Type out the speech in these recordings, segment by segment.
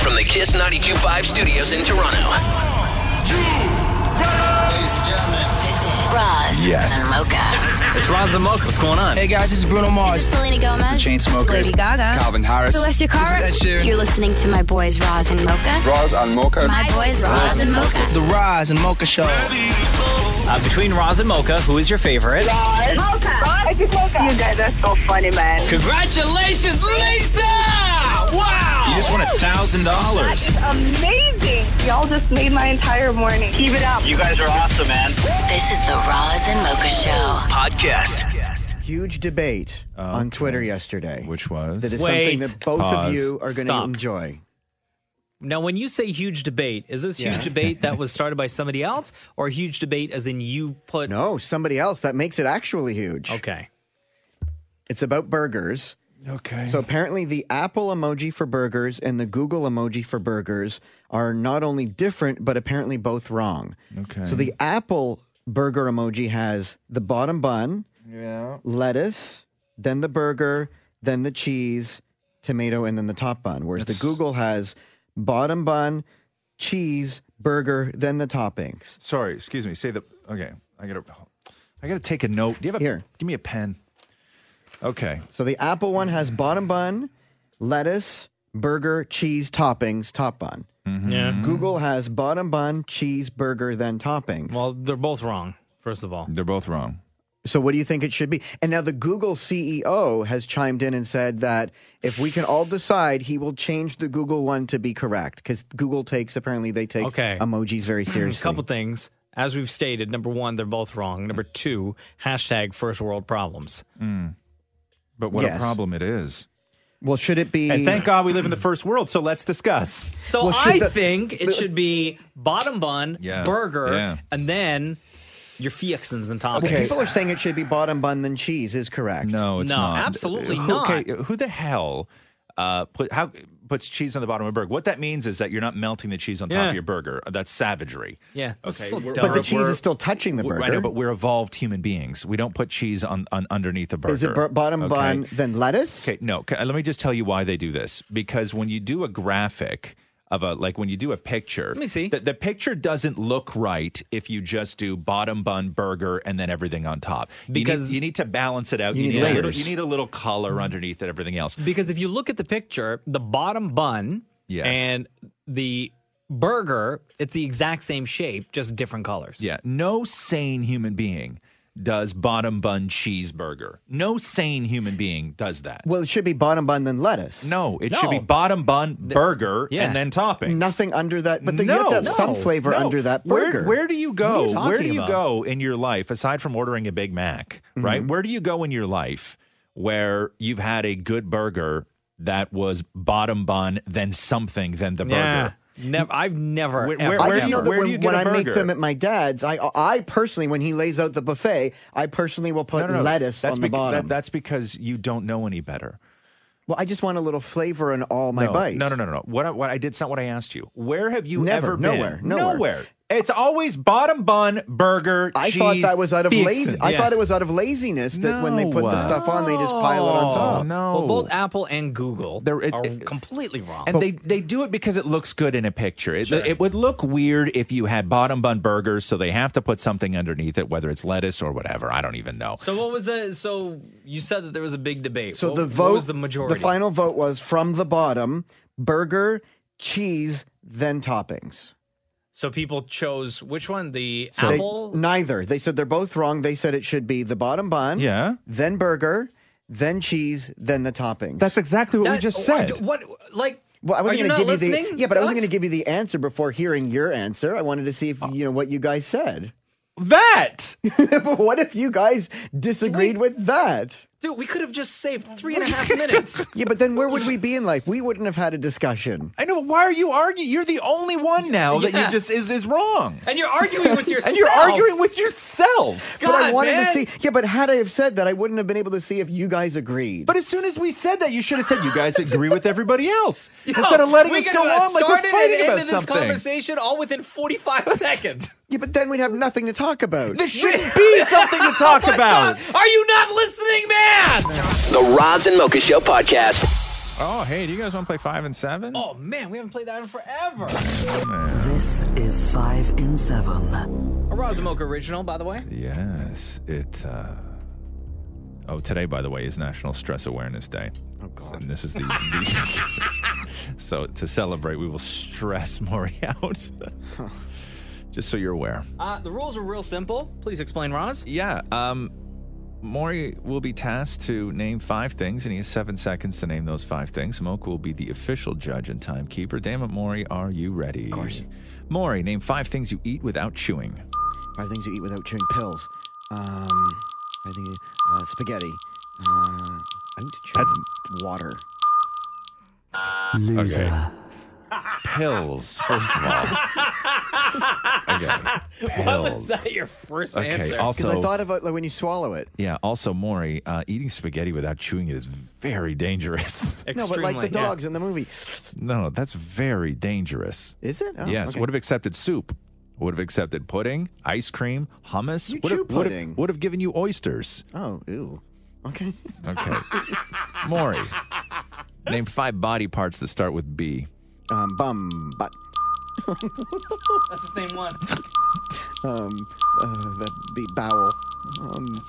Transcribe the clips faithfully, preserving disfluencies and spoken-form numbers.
from the Kiss ninety-two point five studios in Toronto. Ladies and gentlemen, This is Roz Yes. and Mocha. It's Roz and Mocha. What's going on? Hey guys, this is Bruno Mars. This is Selena Gomez. Chainsmokers, Lady Gaga. Calvin Harris. Celestia Cara. This is Ed Sheeran. You're listening to my boys Roz and Mocha. Roz and Mocha. My boys Roz and Mocha. The Roz and Mocha Show. Uh, between Roz and Mocha, who is your favorite? Mocha. I just Mocha. You guys are so funny, man. Congratulations, Lisa! Wow! You just won a thousand dollars. Amazing. Y'all just made my entire morning. Keep it up. You guys are awesome, man. This is the Roz and Mocha Show. Podcast. Huge debate on Twitter yesterday. Which was? That is Wait. something that both Pause. of you are going to Stop. enjoy. Now, when you say huge debate, is this huge Yeah. debate that was started by somebody else, or huge debate as in you put? No, somebody else. That makes it actually huge. Okay. It's about burgers. Okay. So apparently the Apple emoji for burgers and the Google emoji for burgers are not only different, but apparently both wrong. Okay. So the Apple burger emoji has the bottom bun, yeah. lettuce, then the burger, then the cheese, tomato, and then the top bun. Whereas That's- the Google has bottom bun, cheese, burger, then the toppings. Sorry, excuse me. Say the. Okay, I gotta. I gotta take a note. Do you have a? Here. Give me a pen. Okay. So the Apple one has bottom bun, lettuce, burger, cheese, toppings, top bun. Yeah. Google has bottom bun, cheese, burger, then toppings. Well, they're both wrong. First of all, They're both wrong. So what do you think it should be? And now the Google C E O has chimed in and said that if we can all decide, he will change the Google one to be correct because Google takes, apparently they take Okay. emojis very a seriously. couple things. As we've stated, number one, they're both wrong. Number two, hashtag first world problems. But what Yes. a problem it is. Well, should it be? And thank God we live in the first world, so let's discuss. So Well, should I the- think it should be bottom bun, Yeah. burger, Yeah. and then your fixins and toppings. Well, people are saying it should be bottom bun, then cheese is correct. No, it's No, not. absolutely Who- not. Okay, who the hell uh, put how puts cheese on the bottom of a burger? What that means is that you're not melting the cheese on top Yeah. of your burger. That's savagery. Yeah, that's Okay. so we're- dumb. But the we're- cheese we're- is still touching the we're- burger. I know, but we're evolved human beings. We don't put cheese on, on underneath a burger. Is it bur- bottom okay? bun, then lettuce? Okay, no. Okay, let me just tell you why they do this. Because when you do a graphic of a, like when you do a picture, Let me see. The, the picture doesn't look right if you just do bottom bun burger and then everything on top. Because- you need, you need to balance it out. You You, need need, a little, layers. you need a little color underneath it, everything else. Because if you look at the picture, the bottom bun Yes. and the burger, it's the exact same shape, just different colors. Yeah, no sane human being does bottom bun cheeseburger. No sane human being does that. Well, it should be bottom bun, then lettuce. No, it should No. be bottom bun burger yeah. and then toppings. Nothing under that. But the, no, you have to have some no, flavor no. under that Where, burger. where do you What go? are you Where talking do you about? go in your life aside from ordering a Big Mac? Mm-hmm. Right? Where do you go in your life where you've had a good burger that was bottom bun, then something, then the Yeah. burger? Never. I've never. Where- ever, where- I where just do you- know that where do when, you get when a I make burger? them at my dad's, I I personally, when he lays out the buffet, I personally will put No, no, no. lettuce That's on the bec- bottom. that- that's because you don't know any better. well, I just want a little flavor in all my no, bites. No, no, no, no. What I, what I did, it's not what I asked you. Where have you Never, ever been? nowhere, nowhere. Nowhere. It's always bottom bun, burger, I cheese, thought that was out of lazy. fixins. I Yeah. thought it was out of laziness that when they put the No. stuff on, they just pile it on top. Oh, no. Well, both Apple and Google They're- it- are it- completely wrong. And they, they do it because it looks good in a picture. It, Sure. it would look weird if you had bottom bun burgers, so they have to put something underneath it, whether it's lettuce or whatever. I don't even know. so what was the? So you said that there was a big debate. So What- the what vote, was the majority? the final vote was from the bottom: burger, cheese, then toppings. So people chose which one? The So they- Apple. neither. They said they're both wrong. They said it should be the bottom bun, Yeah. then burger, then cheese, then the toppings. That's exactly what we That- just what- said. What? Like? Well, I are wasn't you going to not give you listening the yeah, but I to wasn't us? going to give you the answer before hearing your answer. I wanted to see if you know what you guys said. That! But what if you guys disagreed with that? Dude, we could have just saved three and a half minutes. Yeah, but then where would we be in life? We wouldn't have had a discussion. I know. Why are you arguing? You're the only one now that Yeah. you just is is wrong. And you're arguing with yourself. And you're arguing with yourself. But I God, wanted man. to see. Yeah, but had I have said that, I wouldn't have been able to see if you guys agreed. But as soon as we said that, you should have said you guys agree with everybody else Yo, instead of letting we us could go have on like we're started fighting and about ended this something. conversation all within forty-five seconds. yeah, but then we'd have nothing to talk about. There shouldn't be something to talk Oh my about. God. Are you not listening, man? The Roz and Mocha Show podcast. Oh, hey, do you guys want to play five and seven? Oh, man, we haven't played that in forever. This is Five in Seven. A Roz and Mocha original, by the way. Yes, it. Uh... Oh, today, by the way, is National Stress Awareness Day. Oh, God. And this is the. the so to celebrate, we will stress Maury out. Just so you're aware. Uh, the rules are real simple. Please explain, Roz. Yeah. Um, Maury will be tasked to name five things, and he has seven seconds to name those five things. Mocha will be the official judge and timekeeper. Damn it, Maury, are you ready? Of course. Maury, name five things you eat without chewing. Five things you eat without chewing pills. Um, I think uh, spaghetti. Uh, I need to chew That's- water. Loser. Okay. Pills, first of all. Okay. Pills. Why was that your first Okay, answer? also- Because I thought about like when you swallow it. Yeah, also, Maury, uh, eating spaghetti without chewing it is very dangerous. No, but like the yeah. dogs in the movie. No, that's very dangerous. Is it? Oh, yes, okay. would have accepted soup. Would have accepted pudding, ice cream, hummus. You would chew have, would have- pudding. Would have given you oysters. Oh, ew. Okay. Okay. Maury, name five body parts that start with B. Um, bum, butt. That's the same one. Um, uh, that be bowel. Um,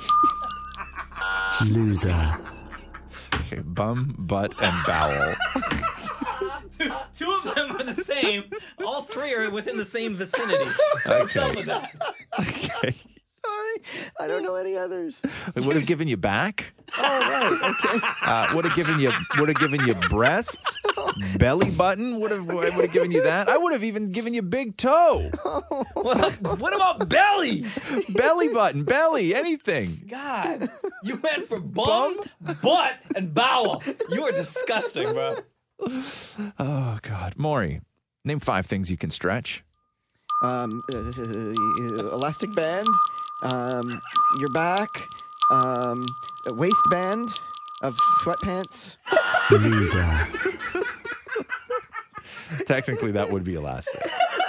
Loser. Okay, bum, butt, and bowel. Two, two of them are the same. All three are within the same vicinity. What's up Okay. with that? Okay. sorry, I don't know any others. It would have given you back. Oh, right. Okay. Uh, would have given you would have given you breasts, belly button. Would have would have given you that. I would have even given you big toe, What, what about belly? belly button, belly, anything. God, you went for bum, butt, and bowel. You are disgusting, bro. Oh God, Maury, name five things you can stretch. Um, uh, uh, elastic band, um, your back, um, a waistband of sweatpants. Loser. Technically, that would be elastic.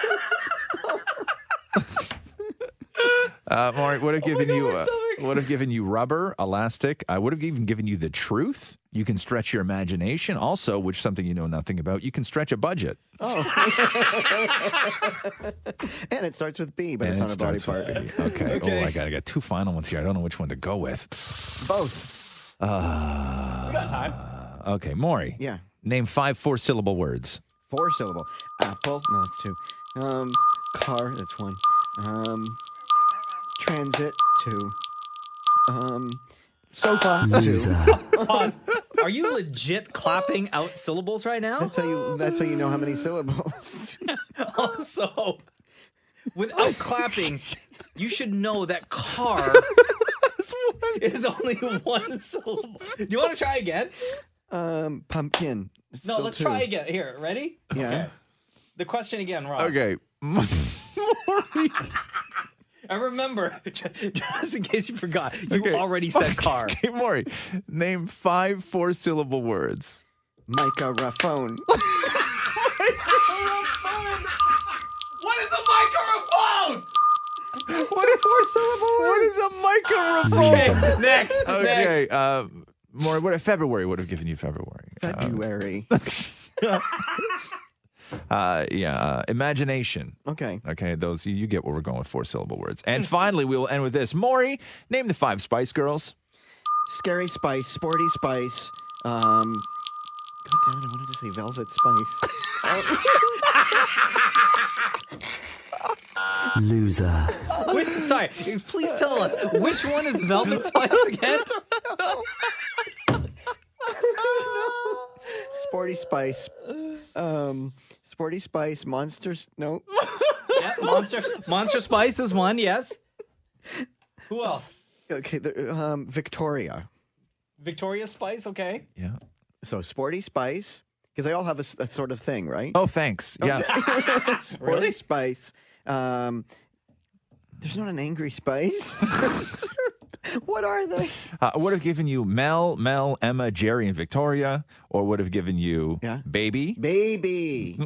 Uh, Maury would have given you uh, would have given you rubber, elastic. I would have even given you the truth. You can stretch your imagination. Also, which is something you know nothing about, you can stretch a budget. Oh. And it starts with B, but And it's on it a body starts part. with B. Okay. Oh, I got I got two final ones here. I don't know which one to go with. Both. Uh, We got time. okay, Maury. Yeah. Name five four syllable words. Four syllable. Apple. No, that's two. Um, car. That's one. Um, transit. Two. Um, sofa. Two. Loser. Pause. Are you legit clapping out syllables right now? That's how you. That's how you know how many syllables. Also, without clapping, you should know that car is only one syllable. Do you want to try again? um, pumpkin. No, Still let's two. try again. Here, ready? Yeah. Okay. The question again, Ross. Okay. And remember, just in case you forgot, you Okay. already said car. Okay, Maury. Name five four syllable words. Microphone. What is a microphone? What is four syllable What is a microphone? Okay, next. Okay, Next. uh, Maury, what February would have given you February. February. Uh, yeah, uh, imagination. Okay. Okay, those you, you get where we're going with four syllable words. And finally, we will end with this. Maury, name the five Spice Girls. Scary Spice. Sporty Spice. Um. God damn it! I wanted to say Velvet Spice. Loser. Wait, sorry, please tell us, which one is Velvet Spice again? Sporty Spice. Um. Sporty Spice. Monsters. No. Yeah, Monster Monster Spice is one, yes. Who else? Okay. The, um. Victoria. Victoria Spice, okay. Yeah. So Sporty Spice, because they all have a, s- a sort of thing, right? Oh, thanks. Yeah. Sporty Really? Spice. Um. There's not an Angry Spice. What are they? Uh, I would have given you Mel, Mel, Emma, Jerry, and Victoria, or would have given you Yeah. Baby. Baby.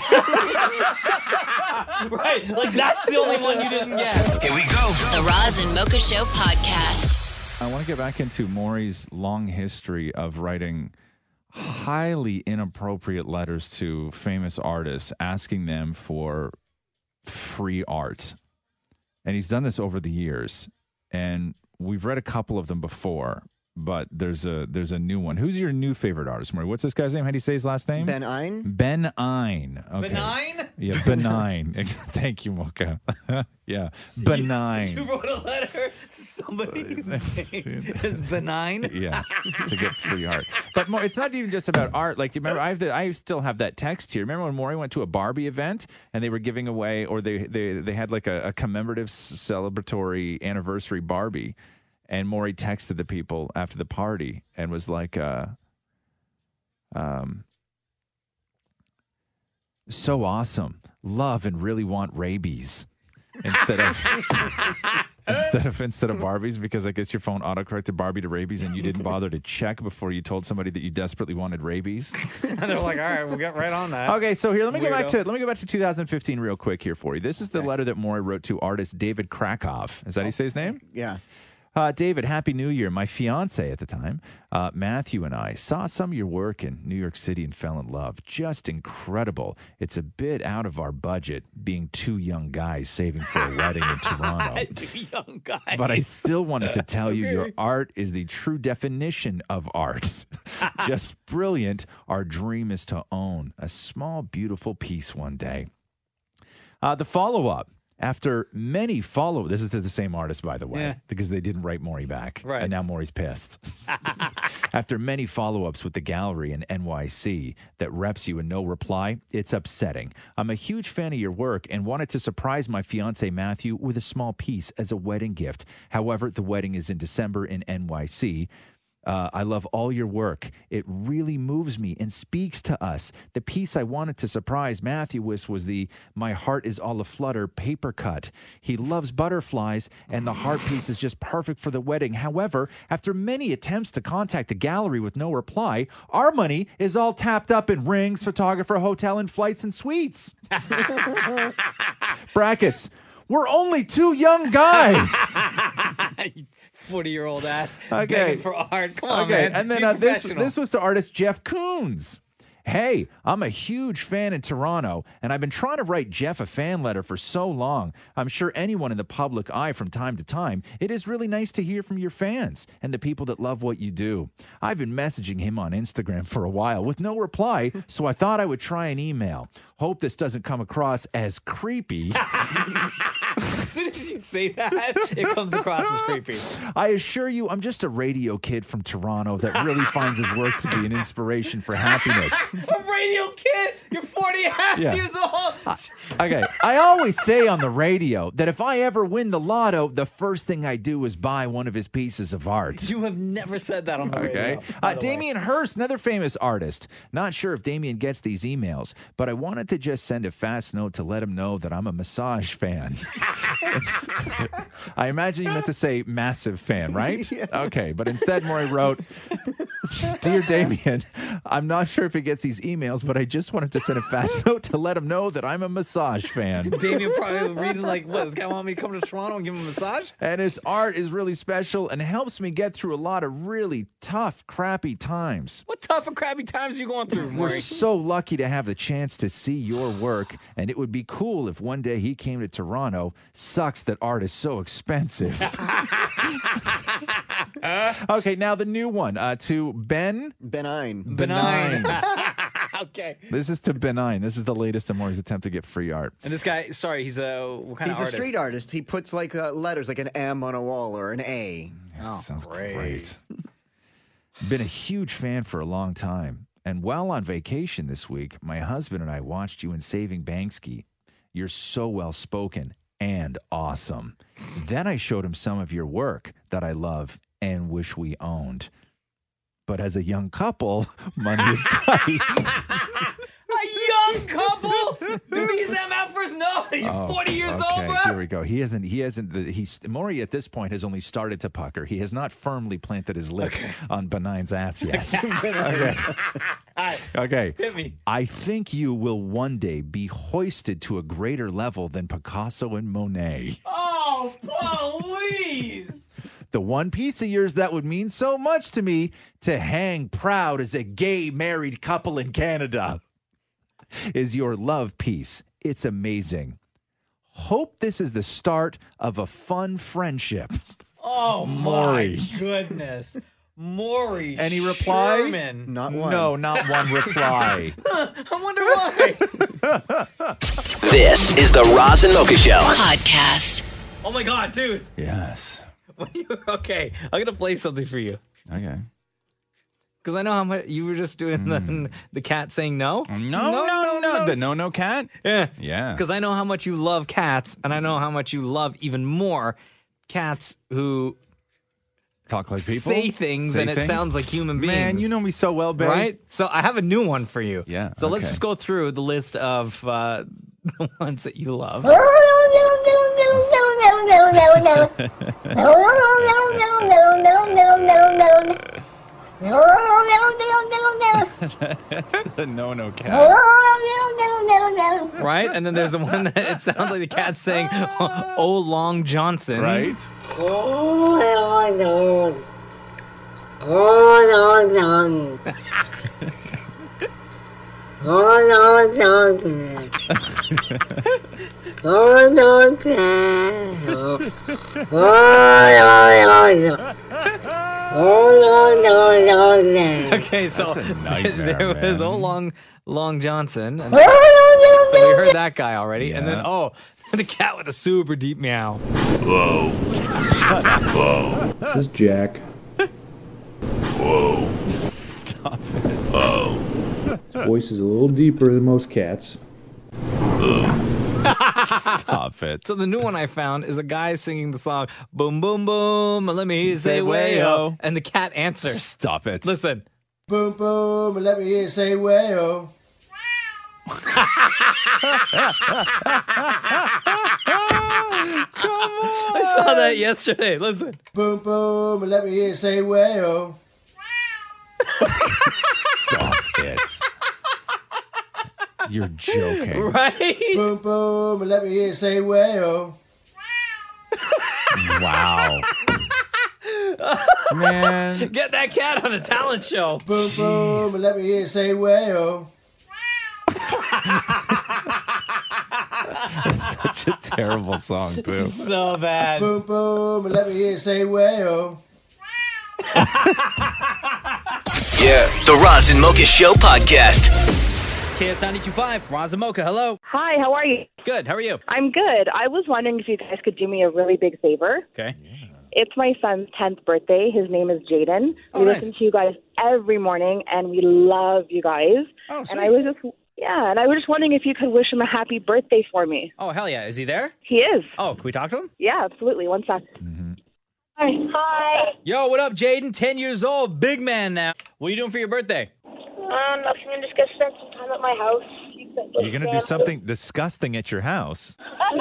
Right, like that's the only one you didn't get. Here we go. The Roz and Mocha Show podcast. I want to get back into Maury's long history of writing highly inappropriate letters to famous artists asking them for free art. And he's done this over the years. And we've read a couple of them before, but there's a there's a new one. Who's your new favorite artist, Murray? What's this guy's name? How do you say his last name? Ben Ein? Ben Ein. Okay. Benign? Yeah, benign. Thank you, Mocha. Yeah, benign. You wrote a letter to somebody whose name is Benign? Yeah, to get free art. But Mo, it's not even just about art. Like, you remember, I have the, I still have that text here. Remember when Maury went to a Barbie event and they were giving away, or they they, they had like a, a commemorative celebratory anniversary Barbie, and Maury texted the people after the party and was like, uh, um, so awesome. Love and really want rabies. Instead of instead of instead of Barbies, because I guess your phone autocorrected Barbie to rabies and you didn't bother to check before you told somebody that you desperately wanted rabies. And they're like, all right, we'll get right on that. Okay, so here let me Weirdo. go back to let me go back to two thousand fifteen real quick here for you. This is the letter that Maury wrote to artist David Krakoff. Is that how you say his name? Yeah. Uh, David, Happy New Year. My fiance at the time, uh, Matthew, and I saw some of your work in New York City and fell in love. Just incredible. It's a bit out of our budget, being two young guys saving for a wedding in Toronto. Two young guys. But I still wanted to tell you your art is the true definition of art. Just brilliant. Our dream is to own a small, beautiful piece one day. Uh, the follow-up. After many follow, this is to the same artist, by the way, Yeah. because they didn't write Maury back. Right. And now Maury's pissed. After many follow-ups with the gallery in N Y C that reps you and no reply, it's upsetting. I'm a huge fan of your work and wanted to surprise my fiance Matthew with a small piece as a wedding gift. However, the wedding is in December in N Y C. Uh, I love all your work. It really moves me and speaks to us. The piece I wanted to surprise Matthew with was the My Heart is All Aflutter paper cut. He loves butterflies, and the heart piece is just perfect for the wedding. However, after many attempts to contact the gallery with no reply, our money is all tapped up in rings, photographer, hotel, and flights and suites. Brackets. We're only two young guys. forty-year-old ass Okay. begging for art. Come on, Okay, man. and then Be uh, this professional. this was to artist Jeff Koons. Hey, I'm a huge fan in Toronto, and I've been trying to write Jeff a fan letter for so long. I'm sure anyone in the public eye from time to time, it is really nice to hear from your fans and the people that love what you do. I've been messaging him on Instagram for a while with no reply, so I thought I would try an email. Hope this doesn't come across as creepy. As soon as you say that, it comes across as creepy. I assure you, I'm just a radio kid from Toronto that really finds his work to be an inspiration for happiness. A radio kid? You're forty and a half Yeah. years old. Okay, I always say on the radio that if I ever win the lotto, the first thing I do is buy one of his pieces of art. You have never said that on the Okay. radio. Uh, by the way. Damien Hirst, another famous artist. Not sure if Damien gets these emails, but I wanted to just send a fast note to let him know that I'm a massage fan. It's- I imagine you meant to say massive fan, right? Okay, but instead Maury wrote, Dear Damien, I'm not sure if he gets these emails, but I just wanted to send a fast note to let him know that I'm a massage fan. Damien probably reading like, what, this guy want me to come to Toronto and give him a massage? And his art is really special and helps me get through a lot of really tough, crappy times. What tough and crappy times are you going through, We're Maury? so lucky to have the chance to see your work, and it would be cool if one day he came to Toronto. Sucks that art is so expensive. Okay, now the new one uh, to Ben. Benign. Benign. Okay. This is to Benign. This is the latest of Maury's attempt to get free art. And this guy, sorry, he's a, what kind He's of a artist? street artist. He puts like uh, letters like an M on a wall or an A. That Oh, sounds great. great. Been a huge fan for a long time. And while on vacation this week, my husband and I watched you in Saving Banksy. You're so well spoken and awesome. Then I showed him some of your work that I love and wish we owned. But as a young couple, money is tight. A young couple? Do these them out first? No, you're Oh, forty years okay, old, bro. Here we go. He hasn't. He hasn't. He's Maury at this point has only started to pucker. He has not firmly planted his lips on Benign's ass yet. Okay. All right, Okay. hit me. I think you will one day be hoisted to a greater level than Picasso and Monet. Oh, please. The one piece of yours that would mean so much to me to hang proud as a gay married couple in Canada is your love piece. It's amazing. Hope this is the start of a fun friendship. Oh, Maury. my goodness. Maury Any reply? Sherman. Not one. No, not one reply. I wonder why. This is the Roz and Mocha Show. Podcast. Oh, my God, dude. Yes. When you, okay, I'm going to play something for you. Okay. Because I know how much you were just doing the, the cat saying no. No, no, no, no. The no, no cat? Yeah. Yeah. Because I know how much you love cats, and I know how much you love even more cats who Talk like people. say things, Say and it things? sounds like human beings. Man, you know me so well, babe. Right? So I have a new one for you. Yeah, So let's okay. just go through the list of uh, the ones that you love. That's the no, no cat. Right? And then there's the one that it sounds like the cat's saying, "Oh, Long Johnson." Right? Okay, so That's a nightmare, there was man. "Oh, Long Long Johnson." And so we heard that guy already. And then, Yeah. oh, the cat with a super deep meow. This is Jack. Stop it. His voice is a little deeper than most cats. Stop it. So the new one I found is a guy singing the song "Boom Boom Boom." Let me say Say way way-o. oh, and the cat answers. Stop it. Listen. Boom, boom, let me hear you say way-oh. I saw that yesterday. Listen. Boom, boom, let me hear you say way-oh. Stop it. You're joking. Right? Boom, boom, let me hear you say way-oh. Wow. Man. Get that cat on a talent show. Boom, boom, let me hear you say way-oh. Such a terrible song, too. So bad. Boom, boom, let me hear you say way-oh. Yeah, the Roz and Mocha Show podcast. K S ninety-two point five, Roz and Mocha, hello. Hi, how are you? Good, how are you? I'm good. I was wondering if you guys could do me a really big favor. Okay. It's my son's tenth birthday. His name is Jaden. Oh, we nice. listen to you guys every morning, and we love you guys. Oh, and I was just, yeah, and I was just wondering if you could wish him a happy birthday for me. Oh, hell yeah. Is he there? He is. Oh, can we talk to him? Yeah, absolutely. One sec. Hi. Hi. Yo, what up, Jaden? ten years old, big man now. What are you doing for your birthday? Um, I'm just gonna spend some time at my house. You're going to do something disgusting at your house.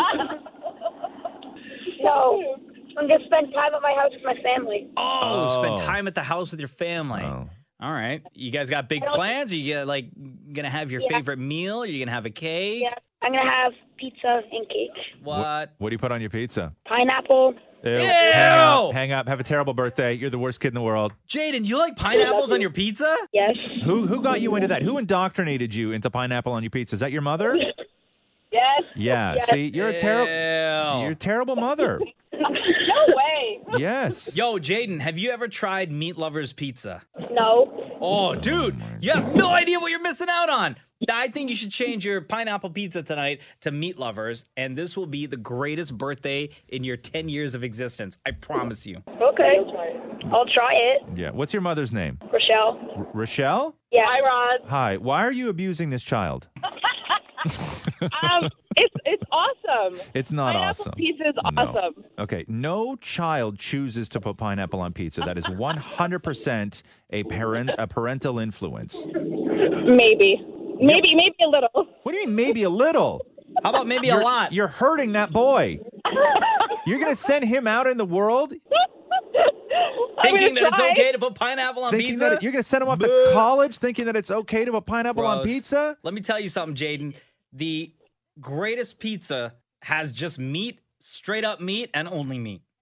No, I'm gonna spend time at my house with my family. Oh, Oh. spend time at the house with your family. Oh. All right. You guys got big plans? Are you gonna, like going to have your Yeah. favorite meal? Are you going to have a cake? Yeah, I'm gonna have pizza and cake. What? What do you put on your pizza? Pineapple. Ew. Ew. Hang up. Hang up. Have a terrible birthday. You're the worst kid in the world. Jaden, you like pineapples on your pizza? Yes. Who who got you into that? Who indoctrinated you into pineapple on your pizza? Is that your mother? Yes. Yeah. Yes. See, you're a terrible Ew. you're a terrible mother. No way. Yes. Yo, Jaden, have you ever tried Meat Lovers Pizza? No. Oh, dude, you have no idea what you're missing out on. I think you should change your pineapple pizza tonight to Meat Lovers, and this will be the greatest birthday in your ten years of existence. I promise you. Okay. I'll try it. Yeah. What's your mother's name? Rochelle. R- Rochelle? Yeah. Hi, Rod. Hi. Why are you abusing this child? Um, it's it's awesome. It's not Pineapple awesome. pizza is No. awesome. Okay, no child chooses to put pineapple on pizza. That is one hundred percent a parent a parental influence. Maybe. Maybe, maybe a little. What do you mean maybe a little? How about maybe You're- a lot? You're hurting that boy. You're going to send him out in the world Thinking that it's try. okay to put pineapple on thinking pizza? that you're going to send him off to Boo. college thinking that it's okay to put pineapple on Gross. pizza? Let me tell you something, Jaden. The greatest pizza has just meat, straight up meat, and only meat.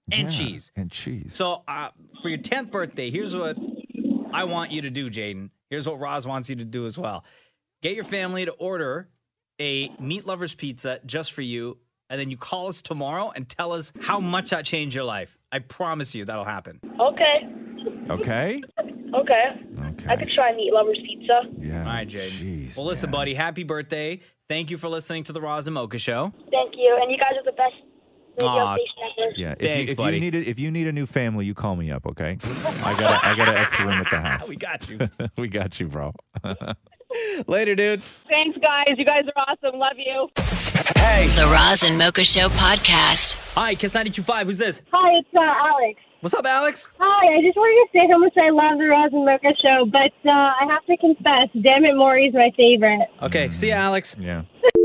and Yeah, cheese. And cheese. So uh, for your tenth birthday, here's what I want you to do, Jaden. Here's what Roz wants you to do as well. Get your family to order a Meat Lovers pizza just for you, and then you call us tomorrow and tell us how much that changed your life. I promise you that'll happen. Okay. Okay? Okay. Okay. I could try Meat Lovers Pizza. Yeah. All right, Jaden. Jeez, Well, listen, man. buddy, happy birthday. Thank you for listening to the Roz and Mocha Show. Thank you. And you guys are the best radio Aw. station ever. Yeah, if, Thanks, you, if buddy. you need a, if you need a new family, you call me up, okay? I got a, I got an extra room at the house. We got you. we got you, bro. Later, dude. Thanks, guys. You guys are awesome. Love you. The Roz and Mocha Show podcast. Hi, Kiss ninety-two point five. Who's this? Hi, it's uh, Alex. What's up, Alex? Hi, I just wanted to say how much I love the Roz and Mocha Show, but uh, I have to confess, Damn It Maury's my favorite. Okay, see you, Alex. Yeah.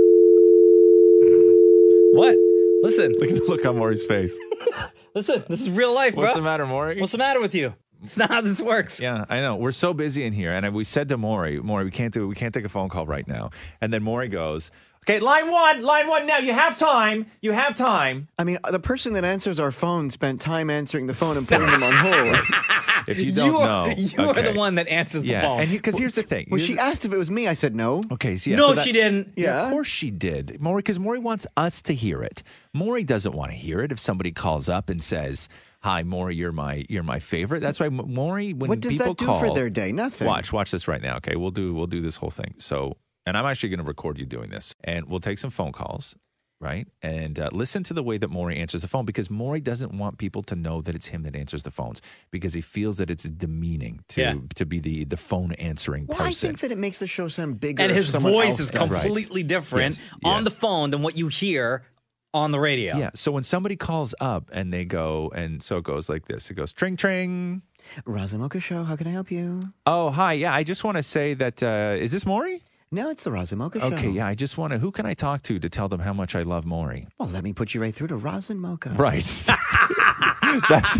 What? Listen. Look at the look on Maury's face. Listen, this is real life, bro. What's the matter, Maury? What's the matter with you? It's not how this works. Yeah, I know. We're so busy in here, and we said to Maury, Maury, we can't do, we can't take a phone call right now. And then Maury goes, "Okay, line one, line one. Now you have time. You have time." I mean, the person that answers our phone spent time answering the phone and putting them on hold. If you don't you are, know, you okay. are the one that answers the Yeah, phone. and because here's the thing. Well, Here's she the- asked if it was me. I said no. Okay, so yeah, no, so that- she didn't. Yeah. Of course she did, Maury, because Maury wants us to hear it. Maury doesn't want to hear it if somebody calls up and says, "Hi, Maury, you're my you're my favorite." That's why M- Maury, when What does people that do call, for their day? Nothing. Watch, watch this right now. Okay, we'll do we'll do this whole thing. So, and I'm actually going to record you doing this, and we'll take some phone calls, right? And uh, listen to the way that Maury answers the phone, because Maury doesn't want people to know that it's him that answers the phones, because he feels that it's demeaning to Yeah. to be the the phone answering Well, person. I think that it makes the show sound bigger. And if his someone voice else is does it. completely different Yes, on yes. the phone than what you hear on the radio. Yeah. So when somebody calls up and they go, and so it goes like this. It goes, tring, tring. Roz and Mocha Show. How can I help you? Oh, hi. Yeah, I just want to say that, uh, is this Maury? No, it's the Roz and Mocha Show. Okay, yeah, I just want to, who can I talk to to tell them how much I love Maury? Well, let me put you right through to Roz and Mocha. Right. that's,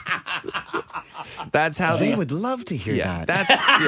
that's how They these, would love to hear yeah, that. that's,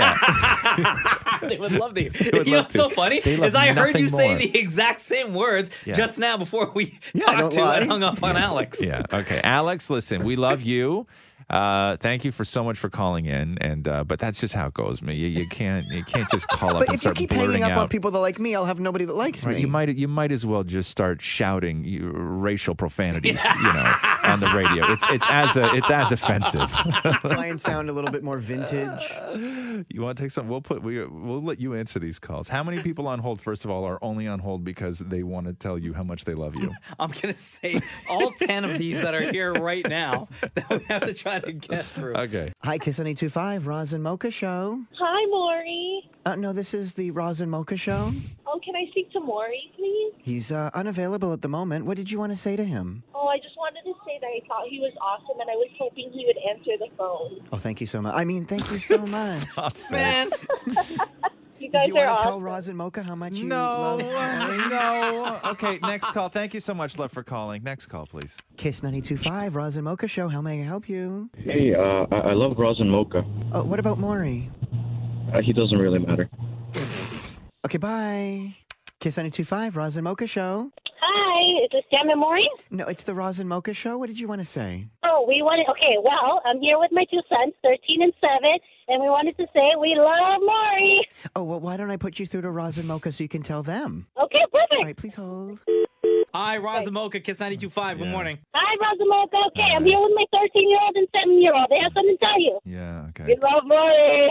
yeah. They would love to. would You know love what's so to. funny They love is I heard you nothing say more. the exact same words Yeah. just now before we Yeah, talked don't to lie. and hung up on Alex. Yeah. Okay. Alex, listen, we love you. Uh, thank you for so much for calling in, and uh, but that's just how it goes, man. You, you can't you can't just call up But and if you start keep blurting hanging up out. on people that like me, I'll have nobody that likes Right, me. you might you might as well just start shouting you, racial profanities, you know, on the radio. It's it's as a, it's as offensive. try and sound a little bit more vintage. You want to take some? We'll put we we'll let you answer these calls. How many people on hold? First of all, are only on hold because they want to tell you how much they love you. I'm gonna say all ten of these that are here right now that we have to try to get through. Okay. Hi, Kiss ninety-two point five, Roz and Mocha Show. Hi, Maury. Uh, no, this is the Roz and Mocha Show. Oh, can I speak to Maury, please? He's uh, unavailable at the moment. What did you want to say to him? Oh, I just wanted to say that I thought he was awesome, and I was hoping he would answer the phone. Oh, thank you so much. I mean, thank you so much. Man, You guys Did you are want to tell awesome. Roz and Mocha how much you No, love Maury? no. Okay, next call. Thank you so much, love, for calling. Next call, please. Kiss ninety-two point five, Roz and Mocha Show. How may I help you? Hey, uh, I, I love Roz and Mocha. Oh, what about Maury? Uh, he doesn't really matter. Okay, bye. Kiss ninety-two point five, Roz and Mocha Show. Hi, is this Damn It Maury? No, it's the Roz and Mocha Show. What did you want to say? Oh, we wanted. Okay, well, I'm here with my two sons, thirteen and seven, and we wanted to say we love Maury. Oh, well, why don't I put you through to Roz and Mocha so you can tell them? Okay, perfect. All right, please hold. hi, Roz and Mocha, Kiss ninety-two point five. Good Yeah. morning. Hi, Rosamoka. Okay, I'm here with my thirteen-year-old and seven-year-old. They have something to tell you. Yeah. Okay. We love Maury.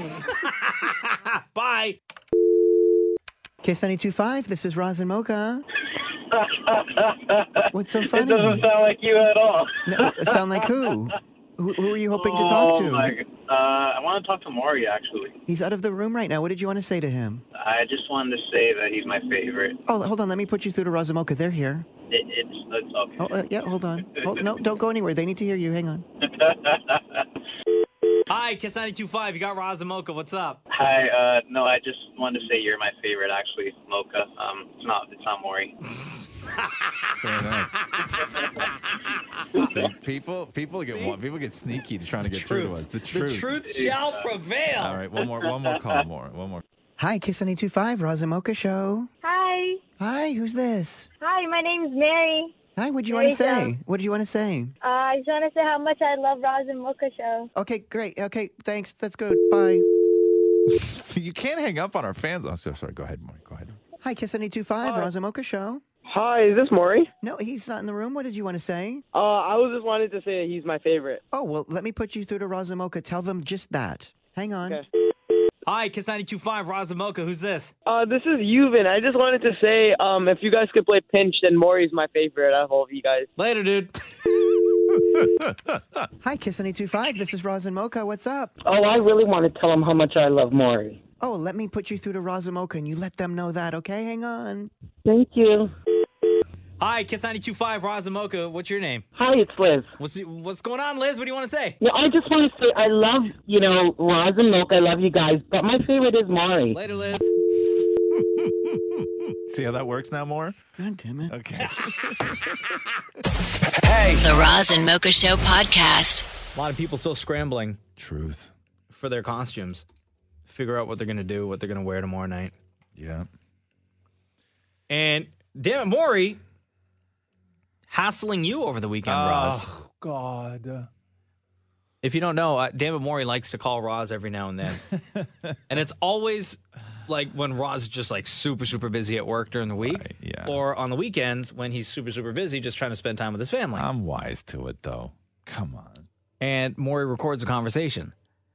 Bye. Kiss ninety-two point five, this is Roz and Mocha. What's so funny? It doesn't sound like you at all. No, sound like who? Who, who are you hoping to talk Oh, to? my, uh, I want to talk to Maury, actually. He's out of the room right now. What did you want to say to him? I just wanted to say that he's my favorite. Oh, hold on. Let me put you through to Roz and Mocha. They're here. It, it's, it's okay. Oh, uh, yeah, hold on. Hold, no, don't go anywhere. They need to hear you. Hang on. Hi, Kiss ninety-two point five. You got Roz and Mocha. What's up? Hi, uh, no, I just wanted to say you're my favorite, actually, Mocha. Um, it's not, it's not Maury. Fair enough. See, people, people get one, people get sneaky to trying to get through to us. The truth. The truth shall prevail. All right, one more, one more call, more, one more. Hi, Kiss ninety-two point five, Roz and Mocha Show. Hi. Hi, who's this? Hi, my name's Mary. Hi, what do you There want to you say? go. What do you want to say? Uh, I just want to say how much I love Roz and Mocha Show. Okay, great. Okay, thanks. That's good. Bye. You can't hang up on our fans. Oh, so sorry. Go ahead, Maury. Go ahead. Hi, Kiss ninety-two point five, Roz and Mocha Show. Hi, is this Maury? No, he's not in the room. What did you want to say? Uh, I was just wanted to say he's my favorite. Oh, well, let me put you through to Roz and Mocha. Tell them just that. Hang on. Okay. Hi, Kiss ninety-two point five, Roz and Mocha. Who's this? Uh, this is Yuvan. I just wanted to say, um, if you guys could play Pinch, then Maury's my favorite out of all of you guys. Later, dude. Hi, Kiss ninety-two point five. This is Roz and Mocha. What's up? Oh, I really want to tell him how much I love Maury. Oh, let me put you through to Roz and Mocha, and you let them know that, okay? Hang on. Thank you. Hi, Kiss ninety-two point five, Roz and Mocha. What's your name? Hi, it's Liz. What's what's going on, Liz? What do you want to say? No, I just want to say I love, you know, Roz and Mocha. I love you guys, but my favorite is Maury. Later, Liz. See how that works now, more? God damn it. Okay. Hey. The Roz and Mocha Show podcast. A lot of people still scrambling. Truth. For their costumes. Figure out what they're going to do, what they're going to wear tomorrow night. Yeah. And damn it, Maury, hassling you over the weekend, Oh, Roz. God. If you don't know, uh, Dammit Maury likes to call Roz every now and then. And it's always like when Roz is just like super, super busy at work during the week. Right, yeah. Or on the weekends when he's super, super busy just trying to spend time with his family. I'm wise to it, though. Come on. And Maury records a conversation.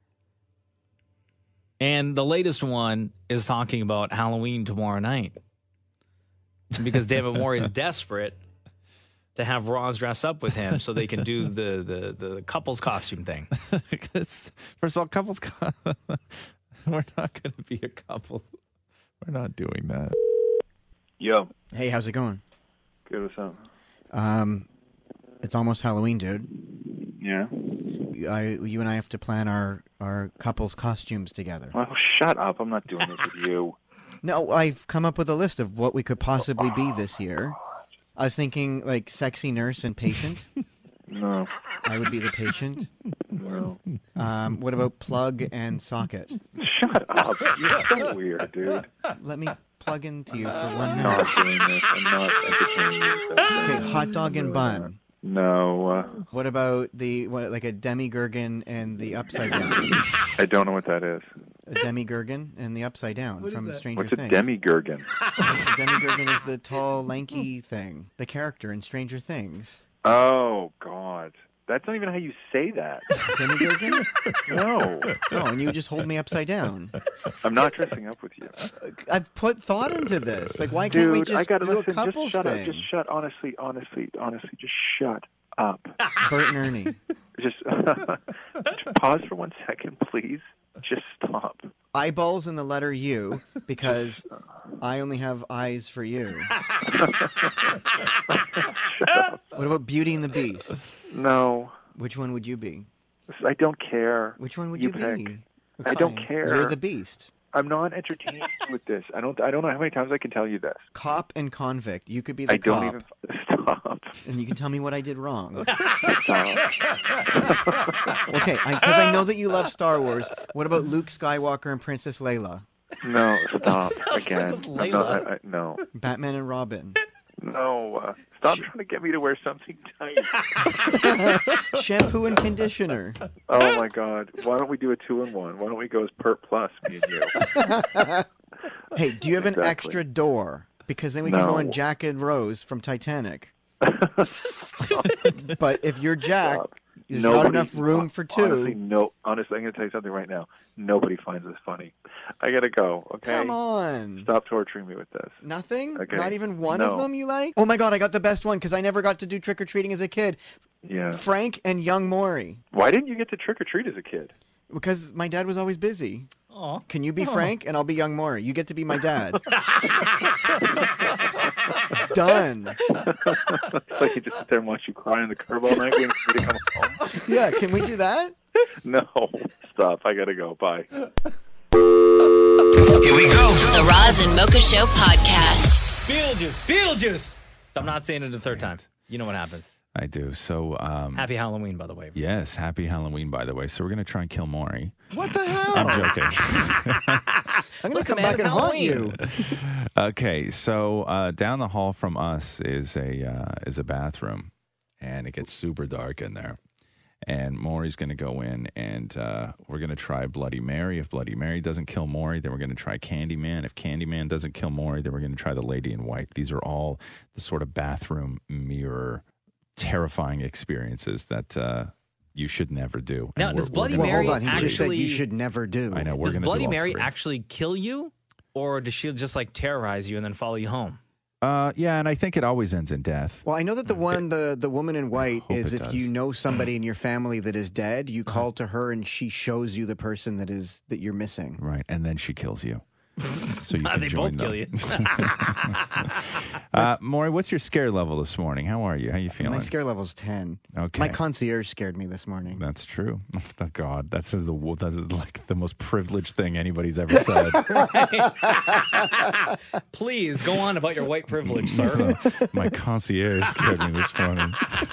And the latest one is talking about Halloween tomorrow night. Because Dammit Maury is desperate to have Roz dress up with him so they can do the, the, the couple's costume thing. First of all, couples, co- we're not going to be a couple. We're not doing that. Yo. Hey, how's it going? Good, what's up? Um, it's almost Halloween, dude. Yeah? I, you and I have to plan our, our couple's costumes together. Well, shut up. I'm not doing this with you. No, I've come up with a list of what we could possibly be this year. I was thinking, like, sexy nurse and patient. No. I would be the patient. No. Um, what about plug and socket? Shut up. You're so weird, dude. Let me plug into you for I'm one not minute. doing this. I'm not entertaining you. Okay, hot dog and bun. No. Uh, What about the, what, like a demi-gherkin and the upside down? I don't know what that is. A demi-gherkin and the upside down from Stranger What's a Things. demi-gherkin? A demi-gherkin is the tall, lanky thing. The character in Stranger Things. Oh, God. That's not even how you say that. Demi-gherkin? No. Oh, and you just hold me upside down. I'm not dressing up with you. I've put thought into this. Like, why Dude, can't we just I gotta do listen. a couples just shut thing? up. Just shut. Honestly, honestly, honestly, just shut up. Bert and Ernie. Just, just pause for one second, please. Just stop. Eyeballs in the letter U because I only have eyes for you. What about Beauty and the Beast? No. Which one would you be? I don't care. Which one would you, you pick. be? I don't Fine. care. You're the Beast. I'm not entertaining you with this. I don't. I don't know how many times I can tell you this. Cop and convict. You could be the I cop. don't even stop. And you can tell me what I did wrong. Stop. Okay, because I, I know that you love Star Wars. What about Luke Skywalker and Princess Leia? No, stop again. Princess I'm not, I, I, no, Batman and Robin. no. Uh, stop trying to get me to wear something tight. Shampoo and conditioner. Oh my God! Why don't we do a two-in-one? Why don't we go as Pert Plus, me and you? Hey, do you have an Exactly. extra door? Because then we can go No. on Jack and Rose from Titanic. But if you're Jack, Stop. there's Nobody, not enough room for two. Honestly, no. Honestly, I'm going to tell you something right now. Nobody finds this funny. I got to go. Okay. Come on. Stop torturing me with this. Nothing? Okay. Not even one No. of them you like? Oh my God, I got the best one because I never got to do trick-or-treating as a kid. Yeah. Frank and young Maury. Why didn't you get to trick or treat as a kid? Because my dad was always busy. Aw. Can you be Frank and I'll be young Maury? You get to be my dad. Done. It's like he just sit there and watch you cry on the curb all night waiting for me to come home. Yeah, can we do that? No. Stop. I got to go. Bye. Here we go. The Roz and Mocha Show podcast. Beetlejuice. Beetlejuice. I'm not saying it a third time. You know what happens. I do. So, um, Happy Halloween, by the way. yes, happy Halloween, by the way. So we're going to try and kill Maury. What the hell? I'm joking. I'm going to Listen, come man, back it's and haunt Halloween. you. Okay, so uh, down the hall from us is a uh, is a bathroom, and it gets super dark in there. And Maury's going to go in, and uh, we're going to try Bloody Mary. If Bloody Mary doesn't kill Maury, then we're going to try Candyman. If Candyman doesn't kill Maury, then we're going to try the Lady in White. These are all the sort of bathroom mirror terrifying experiences that uh, you should never do. Now, And does we're- Bloody we're gonna- Well, Mary hold on. He just said you actually- should never do. I know. We're Does going to Bloody do all Mary three. actually kill you, or does she just like terrorize you and then follow you home? Uh, yeah, and I think it always ends in death. Well, I know that the one, the, the woman in white, hope is it if does. you know somebody in your family that is dead, you call to her and she shows you the person that is that you're missing. Right, and then she kills you. So you can They join both them. kill you. uh, Maury, what's your scare level this morning? How are you? How you feeling? My scare level's ten. Okay. My concierge scared me this morning. That's true. Oh, God, that says the that is like the most privileged thing anybody's ever said. Please go on about your white privilege, sir. My concierge scared me this morning.